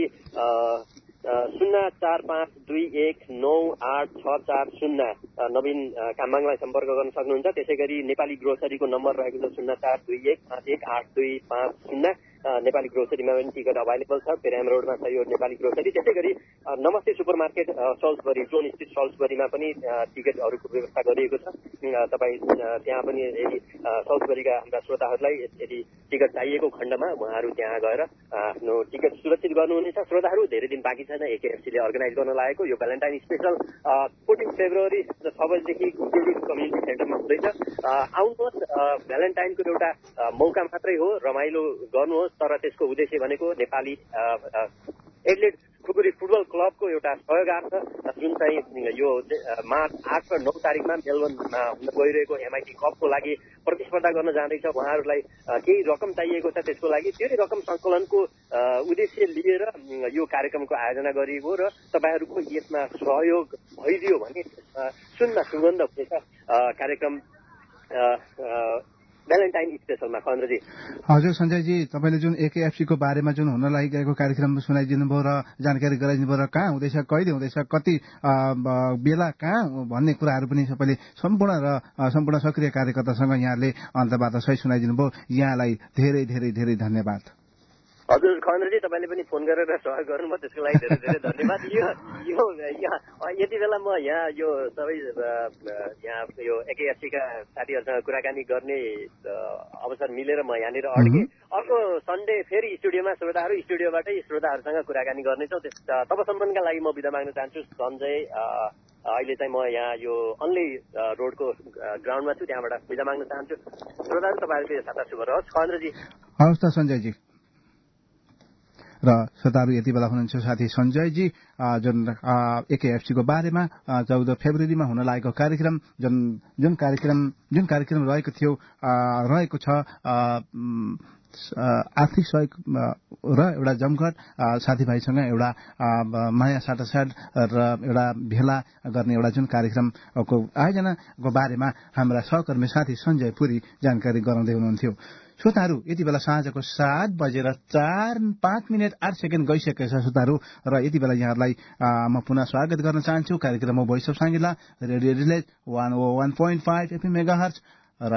0452198640 नवीन कामबाङलाई सम्पर्क गर्न सक्नुहुन्छ त्यसै गरी नेपाली ग्रोसरीको नम्बर रहेको छ 0421518250 नेपाली ग्रोसरीमा पनि टिकट अभाइलेबल छ पेराम रोडमा छ यो नेपाली ग्रोसरी त्यसै गरी Namaste super market Salisbury John street सल्सबरीमा पनि टिकटहरूको व्यवस्था गरिएको छ तपाईँ त्यहाँ पनि यदि सल्सबरीका हाम्रा श्रोताहरूलाई यदि टिकट चाहिएको खण्डमा उहाँहरू त्यहाँ गएर आफ्नो टिकट सुरक्षित गर्नुहुनेछ श्रोताहरू धेरै दिन बाँकी छैन एकेएफसीले अर्गनाइज गर्न लागेको यो भ्यालेन्टाइन स्पेसल 14 फेब्रुअरी 6 बजेदेखि गुडवुड कम्युनिटी सेन्टरमा हुँदैछ आउनुहोस् भ्यालेन्टाइनको एउटा मौका मात्रै हो रमाइलो गर्नुहोस् तर त्यसको उद्देश्य भनेको नेपाली एडलेट खुकुरी फुटबल क्लबको एउटा सहयोगार्थ जुन चाहिँ यो मार्च 8 र 9 तारिकमा मेलबर्नमा हुन गइरहेको एमआइटी कपको लागि प्रतिस्पर्धा गर्न जाँदैछ उहाँहरूलाई केही रकम चाहिएको छ त्यसको लागि त्यो रकम सङ्कलनको उद्देश्य लिएर यो कार्यक्रमको आयोजना गरिएको र तपाईँहरूको यसमा सहयोग भइदियो भने सुन्न सुगन्ध हुनेछ कार्यक्रम भ्यालेन्टाइन स्पेसलमा खन्द्रजी हजुर सञ्जयजी तपाईँले जुन एकेएफसी को बारेमा जुन हुन लागिरहेको कार्यक्रम सुनाइदिनु भयो र जानकारी गराइदिनु भयो र कहाँ हुँदैछ कहिले हुँदैछ कति बेला कहाँ भन्ने कुराहरू पनि सबैले सम्पूर्ण सक्रिय कार्यकर्तासँग यहाँले अन्तर्वार्ता सही सुनाइदिनु भयो यहाँलाई धेरै धेरै धेरै धन्यवाद हजुर खन्द्रजी तपाईँले पनि फोन गरेर सहयोग गर्नुभयो त्यसको लागि धेरै धेरै धन्यवाद यति बेला म यहाँ यो सबै यहाँ यो एकेएफसीका साथीहरूसँग कुराकानी गर्ने अवसर मिलेर म यहाँनिर अड्केँ अर्को सन्डे फेरि स्टुडियोमा स्टुडियोबाटै श्रोताहरूसँग कुराकानी गर्नेछौँ तबसम्मका लागि म बिदा माग्न चाहन्छु सञ्जय अहिले चाहिँ म यहाँ यो अन्ली रोडको ग्राउन्डमा छु त्यहाँबाट बिदा माग्न चाहन्छु श्रोताहरू तपाईँहरूको यो साता शुभ रहोस् खन्द्रजी हवस् त सञ्जयजी र श्रोताहरू यति बेला हुनुहुन्छ साथी सञ्जयजी जुन एकेएफसीको बारेमा 14 फेब्रुअरीमा हुन लागेको कार्यक्रम जुन कार्यक्रम रहेको छ आर्थिक सहयोग र एउटा जमघट साथीभाइसँग एउटा माया साटासाट र एउटा भेला गर्ने एउटा जुन कार्यक्रमको आयोजनाको बारेमा हाम्रा सहकर्मी साथी सञ्जय पुरी जानकारी गराउँदै हुनुहुन्थ्यो श्रोताहरू यति बेला साँझको 7:05:08 गइसकेको छ श्रोताहरू र यति बेला यहाँहरूलाई म पुनः स्वागत गर्न चाहन्छु कार्यक्रम हो भोइस अफ साङ्गेला रेडियो रिले 101.5 FM मेगाहर्ज र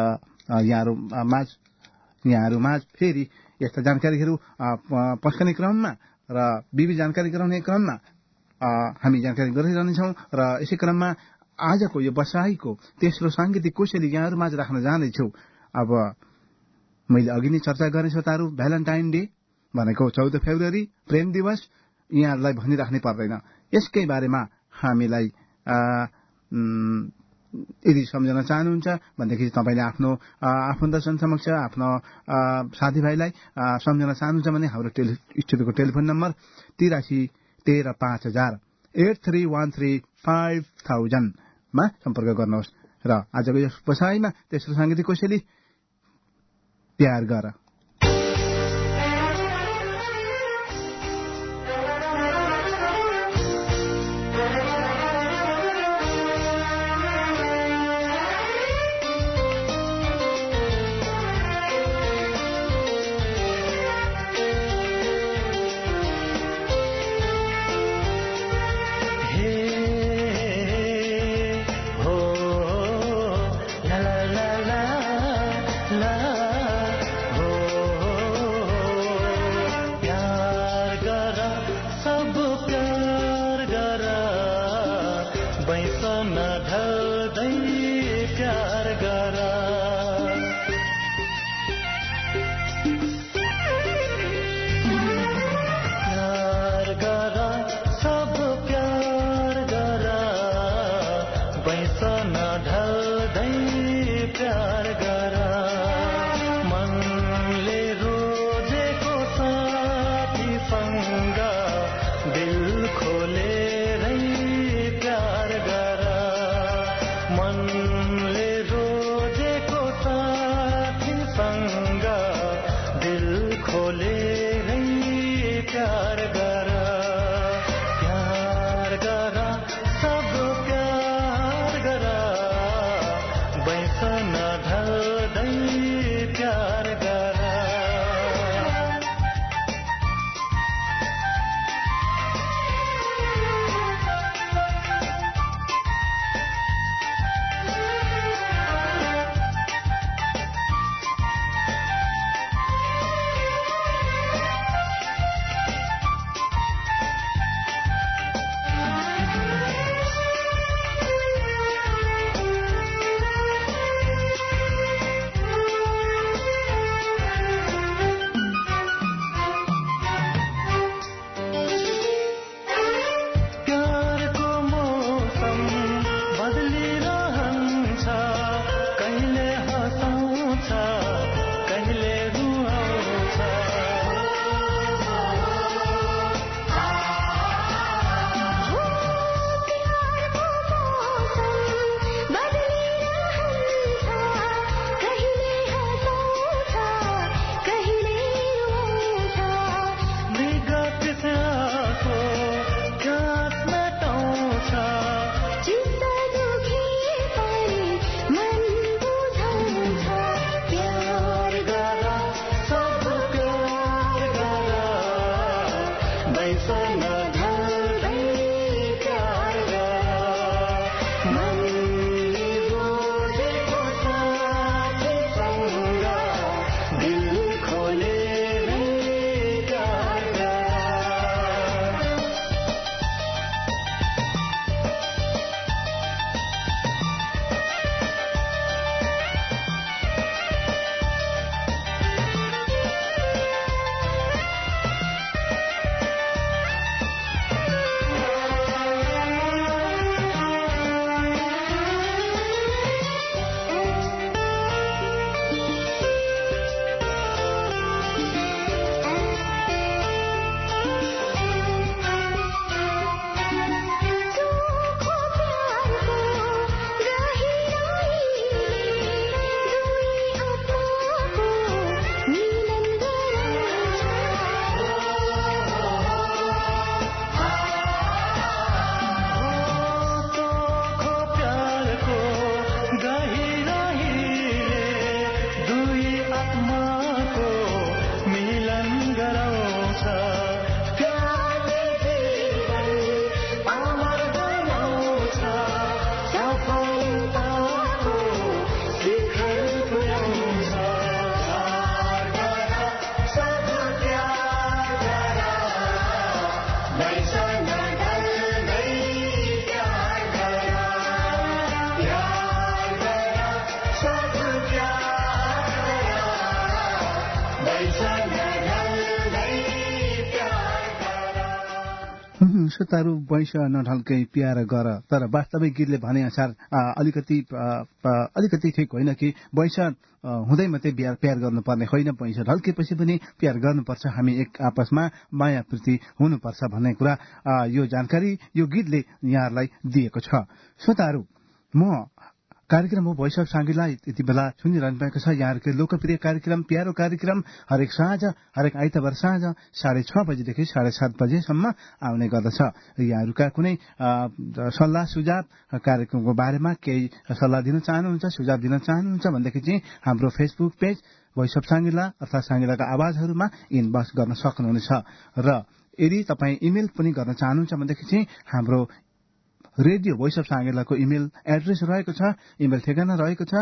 यहाँहरूमाझ फेरि यस्ता जानकारीहरू पस्कने क्रममा र बिबी जानकारी गराउने क्रममा हामी जानकारी गरिरहनेछौँ र यसै क्रममा आजको यो बसाईको तेस्रो साङ्गीतिक कोसेली यहाँहरूमाझ राख्न जाँदैछु अब मैले अघि नै चर्चा गरेँ श्रोताहरू भ्यालेन्टाइन डे भनेको 14 फेब्रुअरी प्रेम दिवस यहाँहरूलाई भनिराख्नै पर्दैन यसकै बारेमा हामीलाई यदि सम्झन चाहनुहुन्छ भनेदेखि तपाईँले आफ्नो आफन्तजन समक्ष आफ्नो साथीभाइलाई सम्झन चाहनुहुन्छ भने हाम्रो स्टुडियोको टेलिफोन नम्बर 83135000 83135000 मा सम्पर्क गर्नुहोस् र आजको यस बसाईमा तेस्रो साङ्गीतिक कोसेली प्यार गर श्रोताहरू वैश नढल्कै प्यार गर तर वास्तविक गीतले भने अनुसार अलिकति ठिक होइन कि वैश हुँदै मात्रै प्यार गर्नुपर्ने होइन, वैश ढल्केपछि पनि प्यार गर्नुपर्छ, हामी एक आपसमा माया प्रीति हुनुपर्छ भन्ने कुरा यो जानकारी यो गीतले यहाँहरूलाई दिएको छ। श्रोताहरू म कार्यक्रम हो वैशाख साङ्गीलाई यति बेला सुनिरहनु भएको छ। यहाँहरूको लोकप्रिय कार्यक्रम प्यारो कार्यक्रम हरेक साँझ हरेक आइतबार साँझ 6:30 बजेदेखि 7:30 बजेसम्म आउने गर्दछ। यहाँहरूका कुनै सल्लाह सुझाव कार्यक्रमको बारेमा केही सल्लाह दिन चाहनुहुन्छ, सुझाव दिन चाहनुहुन्छ भनेदेखि चाहिँ हाम्रो फेसबुक पेज वैशाख साङ्गीला अर्थात् साङ्गीलाका आवाजहरूमा इनबक्स गर्न सक्नुहुनेछ। र यदि तपाईँ इमेल पनि गर्न चाहनुहुन्छ भनेदेखि चाहिँ हाम्रो रेडियो वैशाख साङ्गीलाको इमेल एड्रेस रहेको छ, इमेल ठेगाना रहेको छ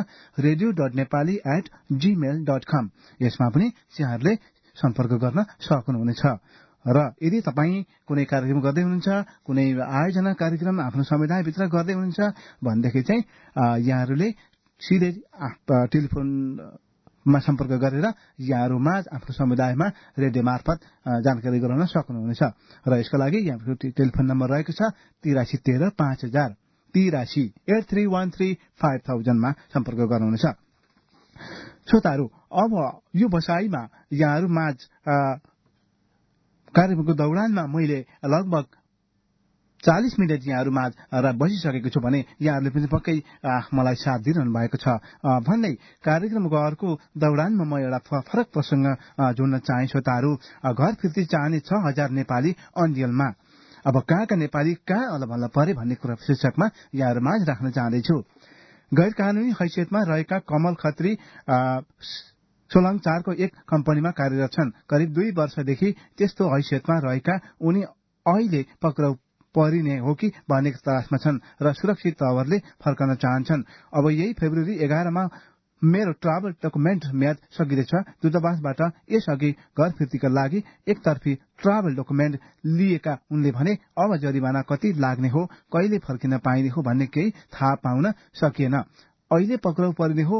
radio.nepali@gmail.com। यसमा पनि यहाँहरूले सम्पर्क गर्न सक्नुहुनेछ। र यदि तपाईँ कुनै कार्यक्रम गर्दै हुनुहुन्छ, कुनै आयोजना कार्यक्रम आफ्नो समुदायभित्र गर्दै हुनुहुन्छ भनेदेखि चाहिँ यहाँहरूले सिधै टेलिफोनमा सम्पर्क गरेर यहाँहरूमा आफ्नो समुदायमा रेडियो मार्फत जानकारी गराउन सक्नुहुनेछ। र यसको लागि यहाँको टेलिफोन नम्बर रहेको छ 8313 5000 83135000 मा सम्पर्क गर्नुहुनेछ। श्रोताहरू अब यो बसाईमा यहाँहरूमाझ कार्यक्रमको दौरानमा मैले लगभग 40 मिनट यहाँहरूमाझ बसिसकेको छु भने यहाँहरूले पनि पक्कै मलाई साथ दिइरहनु भएको छ भन्दै कार्यक्रमको अर्को दौरानमा म एउटा फरक प्रसंग जोड्न चाहे। श्रोताहरू घर फिर्ती चाहने 6000 नेपाली अन्जेलमा। अब कहाँका नेपाली कहाँ अलभल्ल परे भन्ने कुरा शीर्षकमा यहाँहरूमाझ राख्न चाहँदैछु। गैर कानूनी हैसियतमा रहेका कमल खत्री सोलङ 4 को एक कम्पनीमा कार्यरत छन्। करिब 2 वर्षदेखि त्यस्तो हैसियतमा रहेका उनी अहिले पक्राउ परिने हो कि भन्ने तलासमा छन् र सुरक्षित तवरले फर्कन चाहन्छन्। अब यही फेब्रुअरी 11 मा मेरो ट्राभल डकुमेन्ट म्याद सकिँदैछ। दूतावासबाट यसअघि घर फिर्तीका लागि एकतर्फी ट्राभल डकुमेन्ट लिएका उनले भने अब जरिवाना कति लाग्ने हो, कहिले फर्किन पाइने हो भन्ने केही थाहा पाउन सकिएन। अहिले पक्राउ परिने हो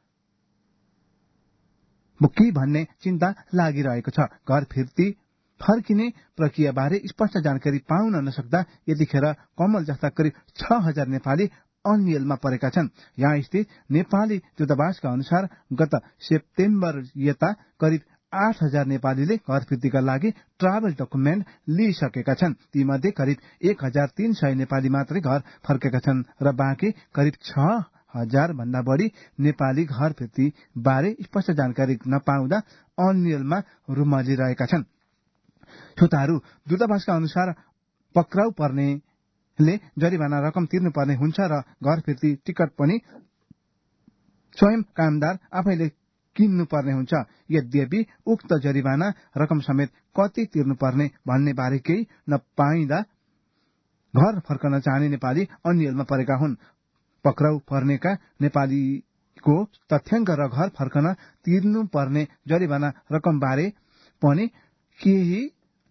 कि भन्ने चिन्ता लागिरहेको छ। घर फिर्ती फर्किने प्रक्रियाबारे स्पष्ट जानकारी पाउन नसक्दा यतिखेर कमल जस्ता करिब 6000 नेपाली अन्यलमा परेका छन्। यहाँ स्थित नेपाली दूतावासका अनुसार गत सेप्टेम्बर यता करिब 8000 नेपालीले घर फिर्तीका लागि ट्राभल डकुमेन्ट लिइसकेका छन्। तीमध्ये करिब 1300 नेपाली मात्रै घर फर्केका छन् र बाँकी करिब 6000 भन्दा बढी नेपाली घर फिर्ती बारे स्पष्ट जानकारी नपाउँदा अन्यलमा रुमलिरहेका छन्। श्रोताहरू दूतावासका अनुसार पक्राउ पर्नेले जरिवाना रकम तिर्नुपर्ने हुन्छ र घर फिर्ती टिकट पनि स्वयं कामदार आफैले किन्नुपर्ने हुन्छ। यद्यपि उक्त जरिवाना रकम समेत कति तिर्नुपर्ने भन्ने बारे केही नपाइँदा घर फर्कन चाहने नेपाली अन्यलमा परेका हुन्। पक्राउ पर्नेका नेपालीको तथ्याङ्क र घर फर्कन तिर्नुपर्ने जरिवाना रकम बारे पनि केही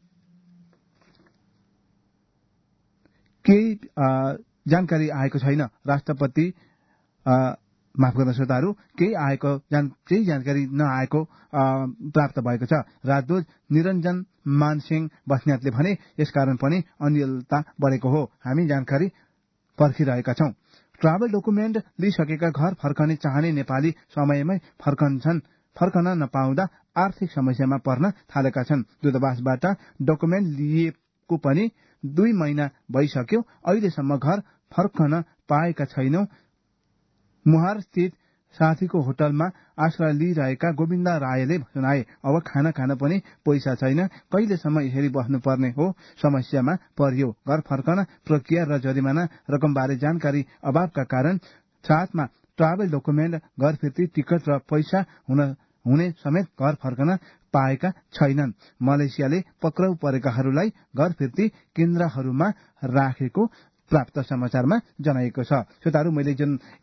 जानकारी आएको छैन। राष्ट्रपति माफ गर्न श्रोताहरू, केही जानकारी नआएको प्राप्त भएको छ। राजदूत निरञ्जन मानसिंह बस्नेतले भने यसकारण पनि अनियलता बढेको हो। हामी जानकारी पर्खिरहेका छौं। ट्राभल डकुमेन्ट लिइसकेका घर फर्कने चाहने नेपाली समयमै फर्कन नपाउँदा आर्थिक समस्यामा पर्न थालेका छन्। दूतावासबाट डकुमेन्ट लिएको पनि 2 महिना भइसक्यो, अहिलेसम्म घर फर्कन पाएका छैनौं। मुहार स्थित साथीको होटलमा आश्रय लिइरहेका गोविन्द रायले सुनाए। अब खाना खान पनि पैसा छैन, कहिलेसम्म यसरी बस्नुपर्ने हो, समस्यामा पर्यो। घर फर्कन प्रक्रिया र जरिमाना रकमबारे जानकारी अभावका कारण साथमा ट्राभल डकुमेन्ट, घर फिर्ती टिकट र पैसा हुने समेत घर फर्कन पाएका छैनन्। मलेसियाले पक्राउ परेकाहरूलाई घर फिर्ती केन्द्रहरूमा राखेको प्राप्त समाचारमा जनाएको छ। श्रोताहरू, मैले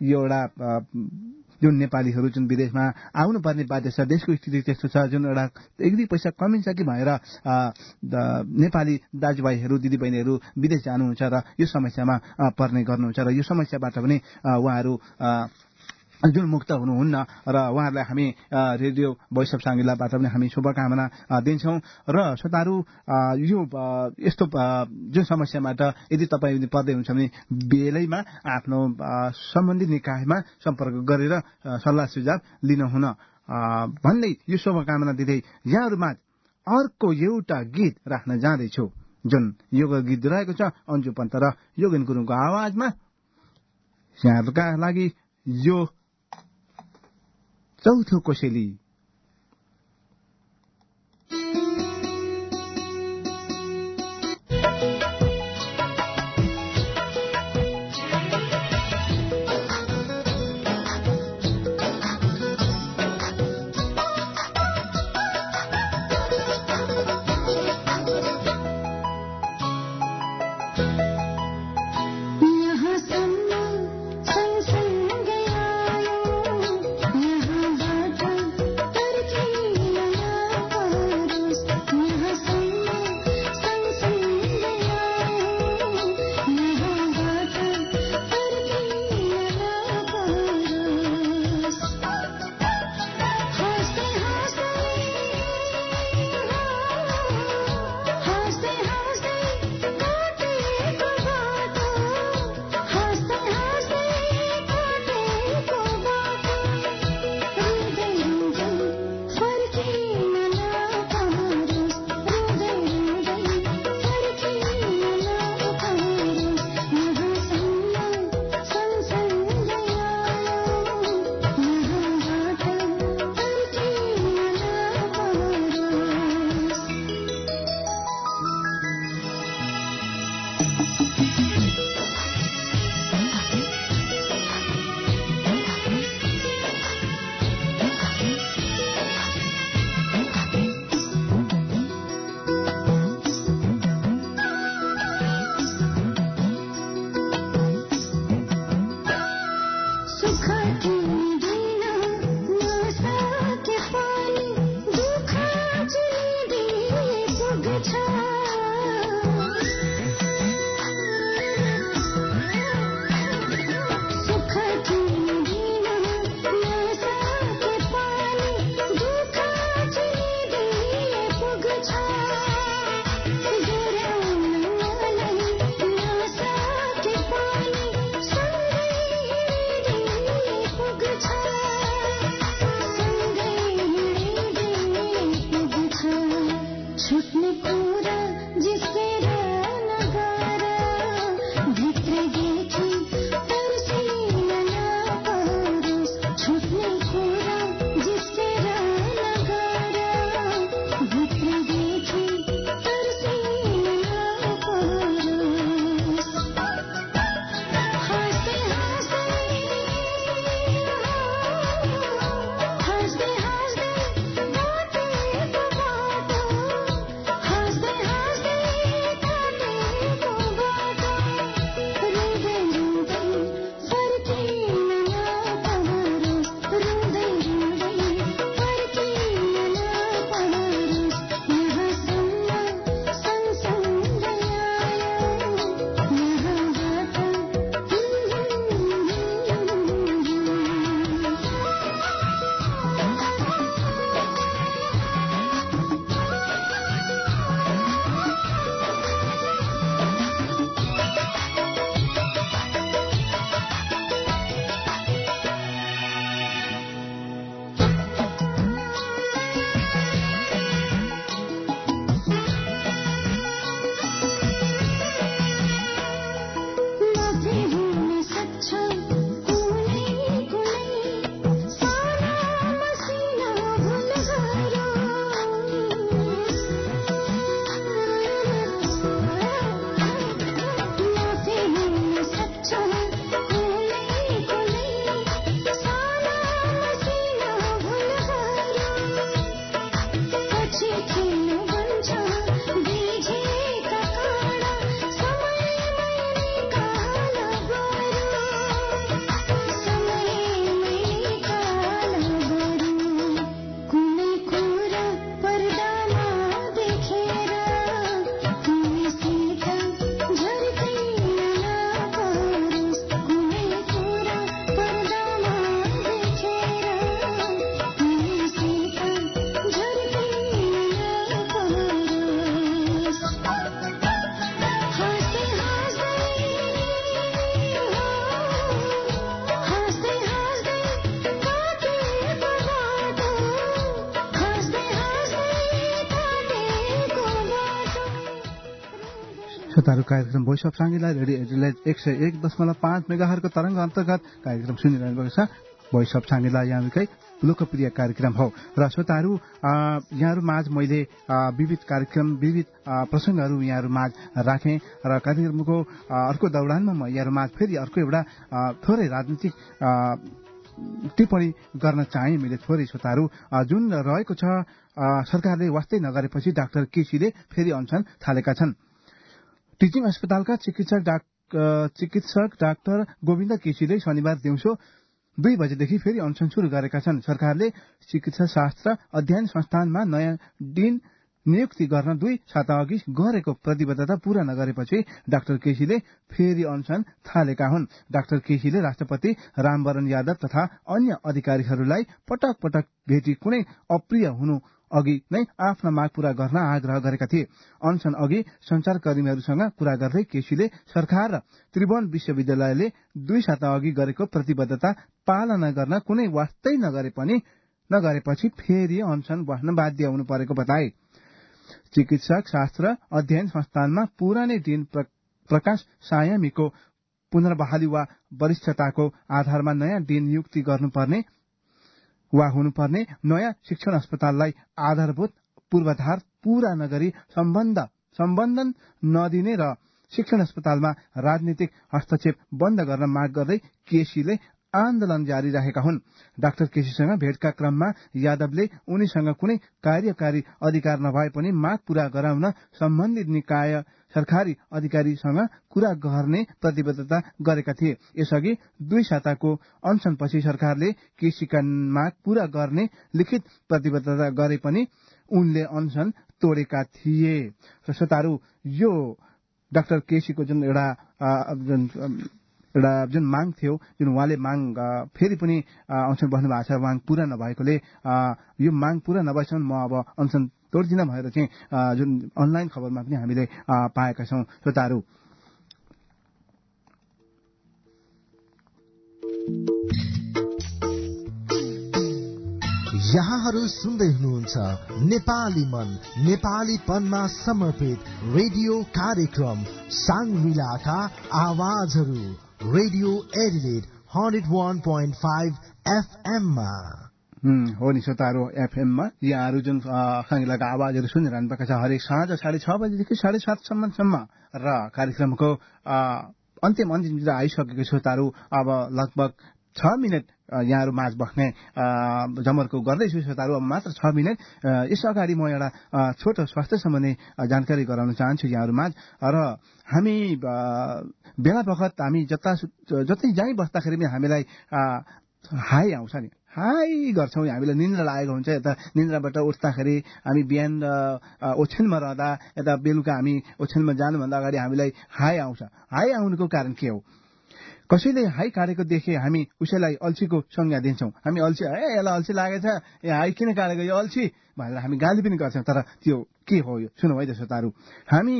जुन नेपालीहरू जुन विदेशमा आउनुपर्ने बाध्य छ, देशको स्थिति त्यस्तो छ, जुन एउटा एक दुई पैसा कमिन्छ कि भनेर नेपाली दाजुभाइहरू दिदीबहिनीहरू विदेश जानुहुन्छ र यो समस्यामा पर्ने गर्नुहुन्छ र यो समस्याबाट पनि उहाँहरू जुन मुक्त हुनुहुन्न र उहाँहरूलाई हामी रेडियो भोइस अफ साङ्गेलाबाट पनि हामी शुभकामना दिन्छौं। र श्रोताहरू, यो यस्तो जुन समस्याबाट यदि तपाईँ पर्दै हुन्छ भने बेलैमा आफ्नो सम्बन्धित निकायमा सम्पर्क गरेर सल्लाह सुझाव लिनुहुन भन्दै यो शुभकामना दिँदै यहाँहरूमा अर्को एउटा गीत राख्न जाँदैछु, जुन योग गीत रहेको छ अन्जु पन्त र योगेन गुरुङको आवाजमा। यहाँहरूका लागि यो चौथो कोसेली। श्रोताहरू कार्यक्रम भोइस अफ साङ्गीलाई रेडियो एडिलेट 101.5 मेगाहरुको तरंग अन्तर्गत कार्यक्रम सुनिरहनु भएको छ। भोइस अफ साङ्गीला यहाँकै लोकप्रिय कार्यक्रम हो र श्रोताहरू यहाँहरू माझ मैले विविध कार्यक्रम विविध प्रसंगहरू यहाँहरू माझ राखे र कार्यक्रमको अर्को दौडानमा म यहाँहरू माझ फेरि अर्को एउटा थोरै राजनीतिक टिप्पणी गर्न चाहे मैले थोरै श्रोताहरू जुन रहेको छ सरकारले वास्तै नगरेपछि डाक्टर केसीले फेरि अनसन थालेका छन्। टिचिङ अस्पतालका चिकित्सक डाक्टर गोविन्द केसीले शनिबार दिउँसो 2 बजेदेखि फेरि अनसन शुरू गरेका छन्। सरकारले चिकित्सा शास्त्र अध्ययन संस्थानमा नयाँ डिन नियुक्ति गर्न 2 साता अघि गरेको प्रतिबद्धता पूरा नगरेपछि डाक्टर केसीले फेरि अनसन थालेका हुन्। डाक्टर केसीले राष्ट्रपति रामवरण यादव तथा अन्य अधिकारीहरूलाई पटक पटक भेटी कुनै अप्रिय हुनु अघि नै आफ्ना माग पूरा गर्न आग्रह गरेका थिए। अनसन अघि संचारकर्मीहरूसँग कुरा गर्दै केसीले सरकार र त्रिभुवन विश्वविद्यालयले 2 साता अघि गरेको प्रतिबद्धता पालना गर्न कुनै वास्तै नगरेपछि फेरि अनसन बस्न बाध्य हुनु परेको बताए। चिकित्सक शास्त्र अध्ययन संस्थानमा पुरानै दिन प्रकाश सायामीको पुनर्बहाली वा वरिष्ठताको आधारमा नयाँ दिन नियुक्ति गर्नुपर्ने वा हुनुपर्ने नयाँ शिक्षण अस्पताललाई आधारभूत पूर्वाधार पूरा नगरी सम्बन्धन नदिने र शिक्षण अस्पतालमा राजनीतिक हस्तक्षेप बन्द गर्न माग गर्दै केसीले आन्दोलन जारी राखेका हुन्। डाक्टर केसीसँग भेटका क्रममा यादवले उनीसँग कुनै कार्यकारी अधिकार नभए पनि माग पूरा गराउन सम्बन्धित निकाय सरकारी अधिकारीसँग कुरा गर्ने प्रतिबद्धता गरेका थिए। यसअघि 2 साताको अनसनपछि सरकारले केसीका माग पूरा गर्ने लिखित प्रतिबद्धता गरे पनि उनले अनसन तोडेका थिए। श्रोताहरू यो डाक्टर केसीको जुन एउटा जुन माग थियो जुन उहाँले माग फेरि पनि अनसन बस्नु भएको छ माग पूरा नभएकोले यो माग पूरा नभएसम्म म अब अनसन तोड्दिन भनेर चाहिँ जुन अनलाइन खबरमा पनि हामीले पाएका छौं। श्रोताहरू यहाँहरू सुन्दै हुनुहुन्छ नेपाली मन नेपालीपनमा समर्पित रेडियो कार्यक्रम साङ्गमिलाका आवाजहरू रेडियो एडिलेट 101.5 FM मा हो नि श्रोताहरू FM मा यहाँहरू जुन साङ्गमिलाका आवाजहरू सुनिरहनु भएको छ हरेक साँझ 6:30 बजेदेखि 7:30 सम्म र कार्यक्रमको अन्तिमतिर आइसकेको श्रोताहरू अब लगभग 6 मिनट यहाँहरू माझ बस्ने जमर्को गर्दैछु श्रोताहरू। अब मात्र 6 मिनट यस अगाडि म एउटा छोटो स्वास्थ्य सम्बन्धी जानकारी गराउन चाहन्छु यहाँहरू माझ। र हामी बेला बखत हामी जतै जाइ बस्दाखेरि पनि हामीलाई हाई आउँछ नि, हाई गर्छौँ। हामीलाई निन्द्रा लागेको हुन्छ, यता निन्द्राबाट उठ्दाखेरि हामी बिहान ओछ्यानमा रहँदा यता बेलुका हामी ओछ्यानमा जानुभन्दा अगाडि हामीलाई हाई आउँछ। हाई आउनुको कारण के हो? कसैले हाई काटेको देखे हामी उसैलाई अल्छीको संज्ञा दिन्छौँ। हामी अल्छी यसलाई अल्छी लागेछ, हाई किन काटेको यो अल्छी भनेर हामी गाली पनि गर्छौँ। तर त्यो के हो यो सुनौ है त श्रोताहरू। हामी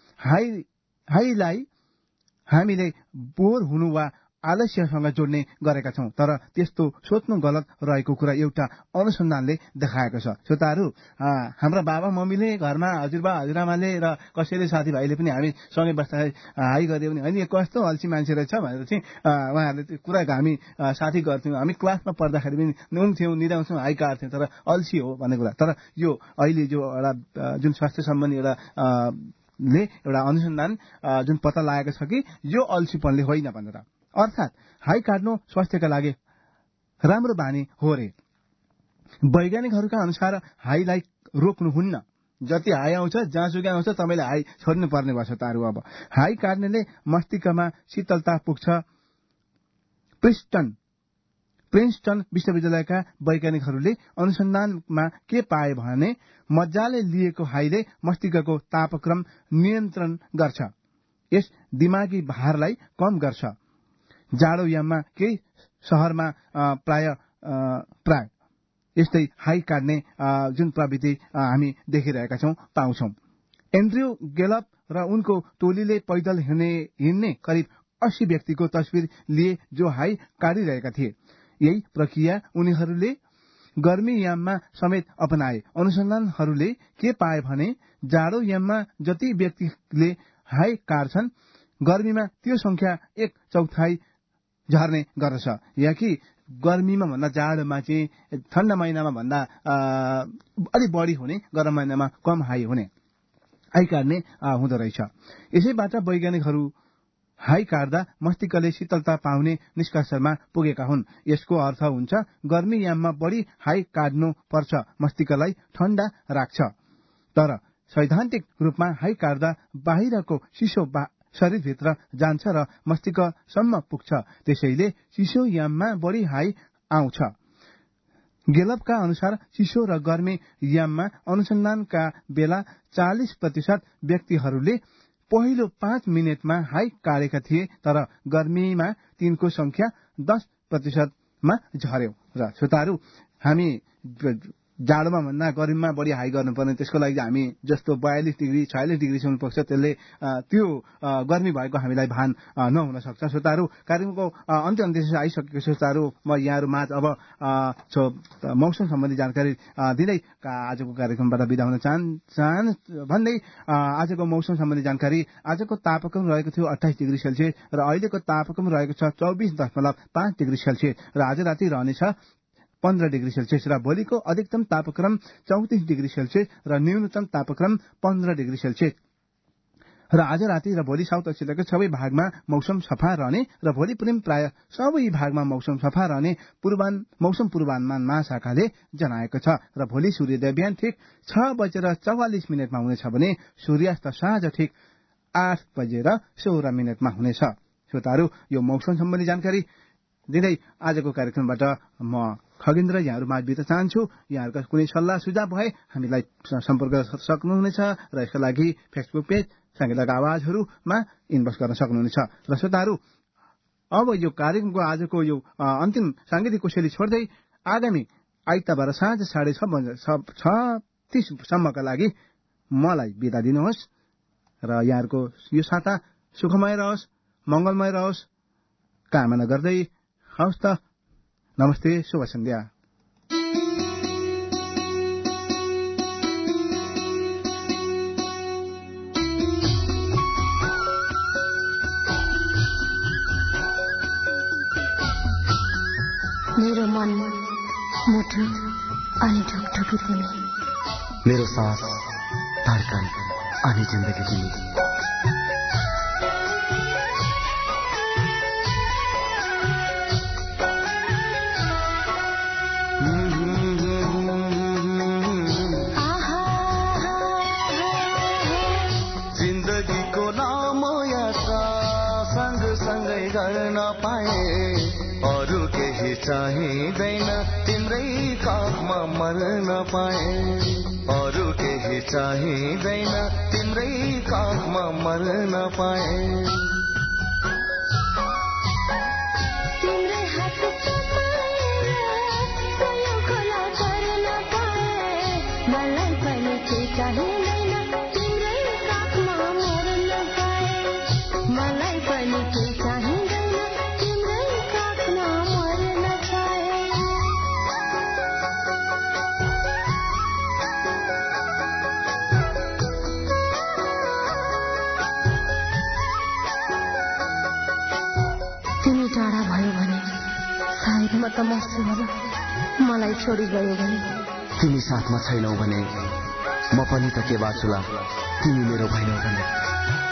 हाईलाई हामीले बोर हुनु वा आलस्यसँग जोड्ने गरेका छौं। तर त्यस्तो सोच्नु गलत रहेको कुरा एउटा अनुसन्धानले देखाएको छ। श्रोताहरू हाम्रा बाबा मम्मीले घरमा हजुरबा हजुरआमाले र कसैले साथीभाइले पनि हामी सँगै बस्दाखेरि हाई गरियो भने होइन यो कस्तो अल्छी मान्छे रहेछ भनेर चाहिँ उहाँहरूले त्यो कुरा हामी साथी गर्थ्यौँ। हामी क्लासमा पढ्दाखेरि पनि नुन्थ्यौँ निदाउँछौँ हाई काट्थ्यौँ तर अल्छी हो भन्ने कुरा। तर यो अहिले जो एउटा जुन स्वास्थ्य सम्बन्धी एउटा अनुसन्धान जुन पत्ता लागेको छ कि यो अल्छीपनले होइन भनेर। अर्थात् हाई काट्नु स्वास्थ्यका लागि राम्रो बानी हो रे। वैज्ञानिकहरूका अनुसार हाईलाई रोक्नुहुन्न। जति हाई आउँछ जहाँसुकै आउँछ तपाईँले हाई छोड्नु पर्ने भयो श्रोताहरू। अब हाई काट्नेले मस्तिष्कमा शीतलता पुग्छ। प्रिन्सटन विश्वविद्यालयका वैज्ञानिकहरूले अनुसन्धानमा के पाए भने मजाले लिएको हाईले मस्तिष्कको तापक्रम नियन्त्रण गर्छ। यस दिमागी भारलाई कम गर्छ। जाडोयाममा केही शहरमा प्राय यस्तै हाई काट्ने जुन प्रवृत्ति हामी देखिरहेका छौं पाउँछौं। एन्ड्रयू गेलप र उनको टोलीले पैदल हिँड्ने करिब 80 व्यक्तिको तस्बिर लिए जो हाई काटिरहेका थिए। यही प्रक्रिया उनीहरूले गर्मी याममा समेत अपनाए। अनुसन्धानहरूले के पाए भने जाडो याममा जति व्यक्तिले हाई काट्छन् गर्मीमा त्यो संख्या 1/4 झर्ने गर्दछ। या कि गर्मीमा भन्दा जाडोमा चाहिँ ठण्डा महिनामा भन्दा अलिक बढी हुने, गरम महिनामा कम हाई हुने, हाई काट्ने हुँदो रहेछ। यसैबाट वैज्ञानिकहरू हाई काट्दा मस्तिष्कले शीतलता पाउने निष्कर्षमा पुगेका हुन्। यसको अर्थ हुन्छ गर्मी याममा बढी हाई काट्नु पर्छ, मस्तिष्कलाई ठण्डा राख्छ। तर सैद्धान्तिक रूपमा हाई काट्दा बाहिरको चिसो शरीरभित्र जान्छ र मस्तिष्कसम्म पुग्छ। त्यसैले चिसो याममा बढी हाई आउँछ। गेलपका अनुसार चिसो र गर्मी याममा अनुसन्धानका बेला 40% व्यक्तिहरूले पहिलो 5 मिनेटमा हाई काटेका थिए, तर गर्मीमा तिनको संख्या 10% मा झर्यो। र श्रोताहरू, हामी जाडोमा भन्दा गर्मीमा बढी हाई गर्नुपर्ने, त्यसको लागि हामी जस्तो 42 डिग्री 46 डिग्रीसम्म पुग्छ, त्यसले त्यो गर्मी भएको हामीलाई भान नहुन सक्छ। श्रोताहरू, कार्यक्रमको अन्त्य आइसकेको श्रोताहरू, म यहाँहरूमाझ अब मौसम सम्बन्धी जानकारी दिँदै आजको कार्यक्रमबाट बिदा हुन भन्दै आजको मौसम सम्बन्धी जानकारी। आजको तापक्रम रहेको थियो 28 डिग्री सेल्सियस र अहिलेको तापक्रम रहेको छ 24.5 डिग्री सेल्सियस र आज राति रहनेछ 15 डिग्री सेल्सियस र भोलिको अधिकतम तापक्रम 34 डिग्री सेल्सियस र न्यूनतम तापक्रम 15 डिग्री सेल्सियस र आज राति र भोलि साउथ अस्ट्रेलियाको सबै भागमा मौसम सफा रहने र भोलि पनि प्राय सबै भागमा मौसम सफा रहने मौसम पूर्वानुमान महाशाखाले जनाएको छ। र भोलि सूर्योदय बिहान ठिक 6:44 हुनेछ भने सूर्यास्त साँझ ठिक 8:16 हुनेछ। श्रोताहरू, यो मौसम सम्बन्धी जानकारी दिँदै आजको कार्यक्रमबाट म खगेन्द्र यहाँहरूमा बित्न चाहन्छु। यहाँहरूका कुनै सल्लाह सुझाव भए हामीलाई सम्पर्क गर्न सक्नुहुनेछ र यसका लागि फेसबुक पेज सांगीतिक आवाजहरूमा इनबक्स गर्न सक्नुहुनेछ। र श्रोताहरू, अब यो कार्यक्रमको आजको यो अन्तिम सांगीतिक कोसेली छोड्दै आगामी आइतबार साँझ 6:30 सम्मका लागि मलाई बिदा दिनुहोस् र यहाँहरूको यो साता सुखमय रहोस्, मंगलमय रहोस् कामना गर्दै हवस् त। नमस्ते, शुभ सन्ध्या। मेरो मन, मुटु अनि ढुकढुकी तिमी, मेरो सास, धड्कन अनि जिन्दगी तिमी। चाहिँदैन तिम्रै काखमा मर्न पाए, अरू केही चाहिँदैन तिम्रै काखमा मर्न पाए। तिम्रै हात खोला गर्न पाए, मलाई पनि केही चाहिँदैन तिम्रै काखमा मर्न पाए, मलाई पनि केही चाहिँदैन तिम्रै काखमा मर्न पाए। तिमी टाढा भयो भने सायद म त मर्छु होला, मलाई छोडी गयो भने। तिमी साथमा छैनौ भने म पनि त के बाँचुला, तिमी मेरो भएनौ भने।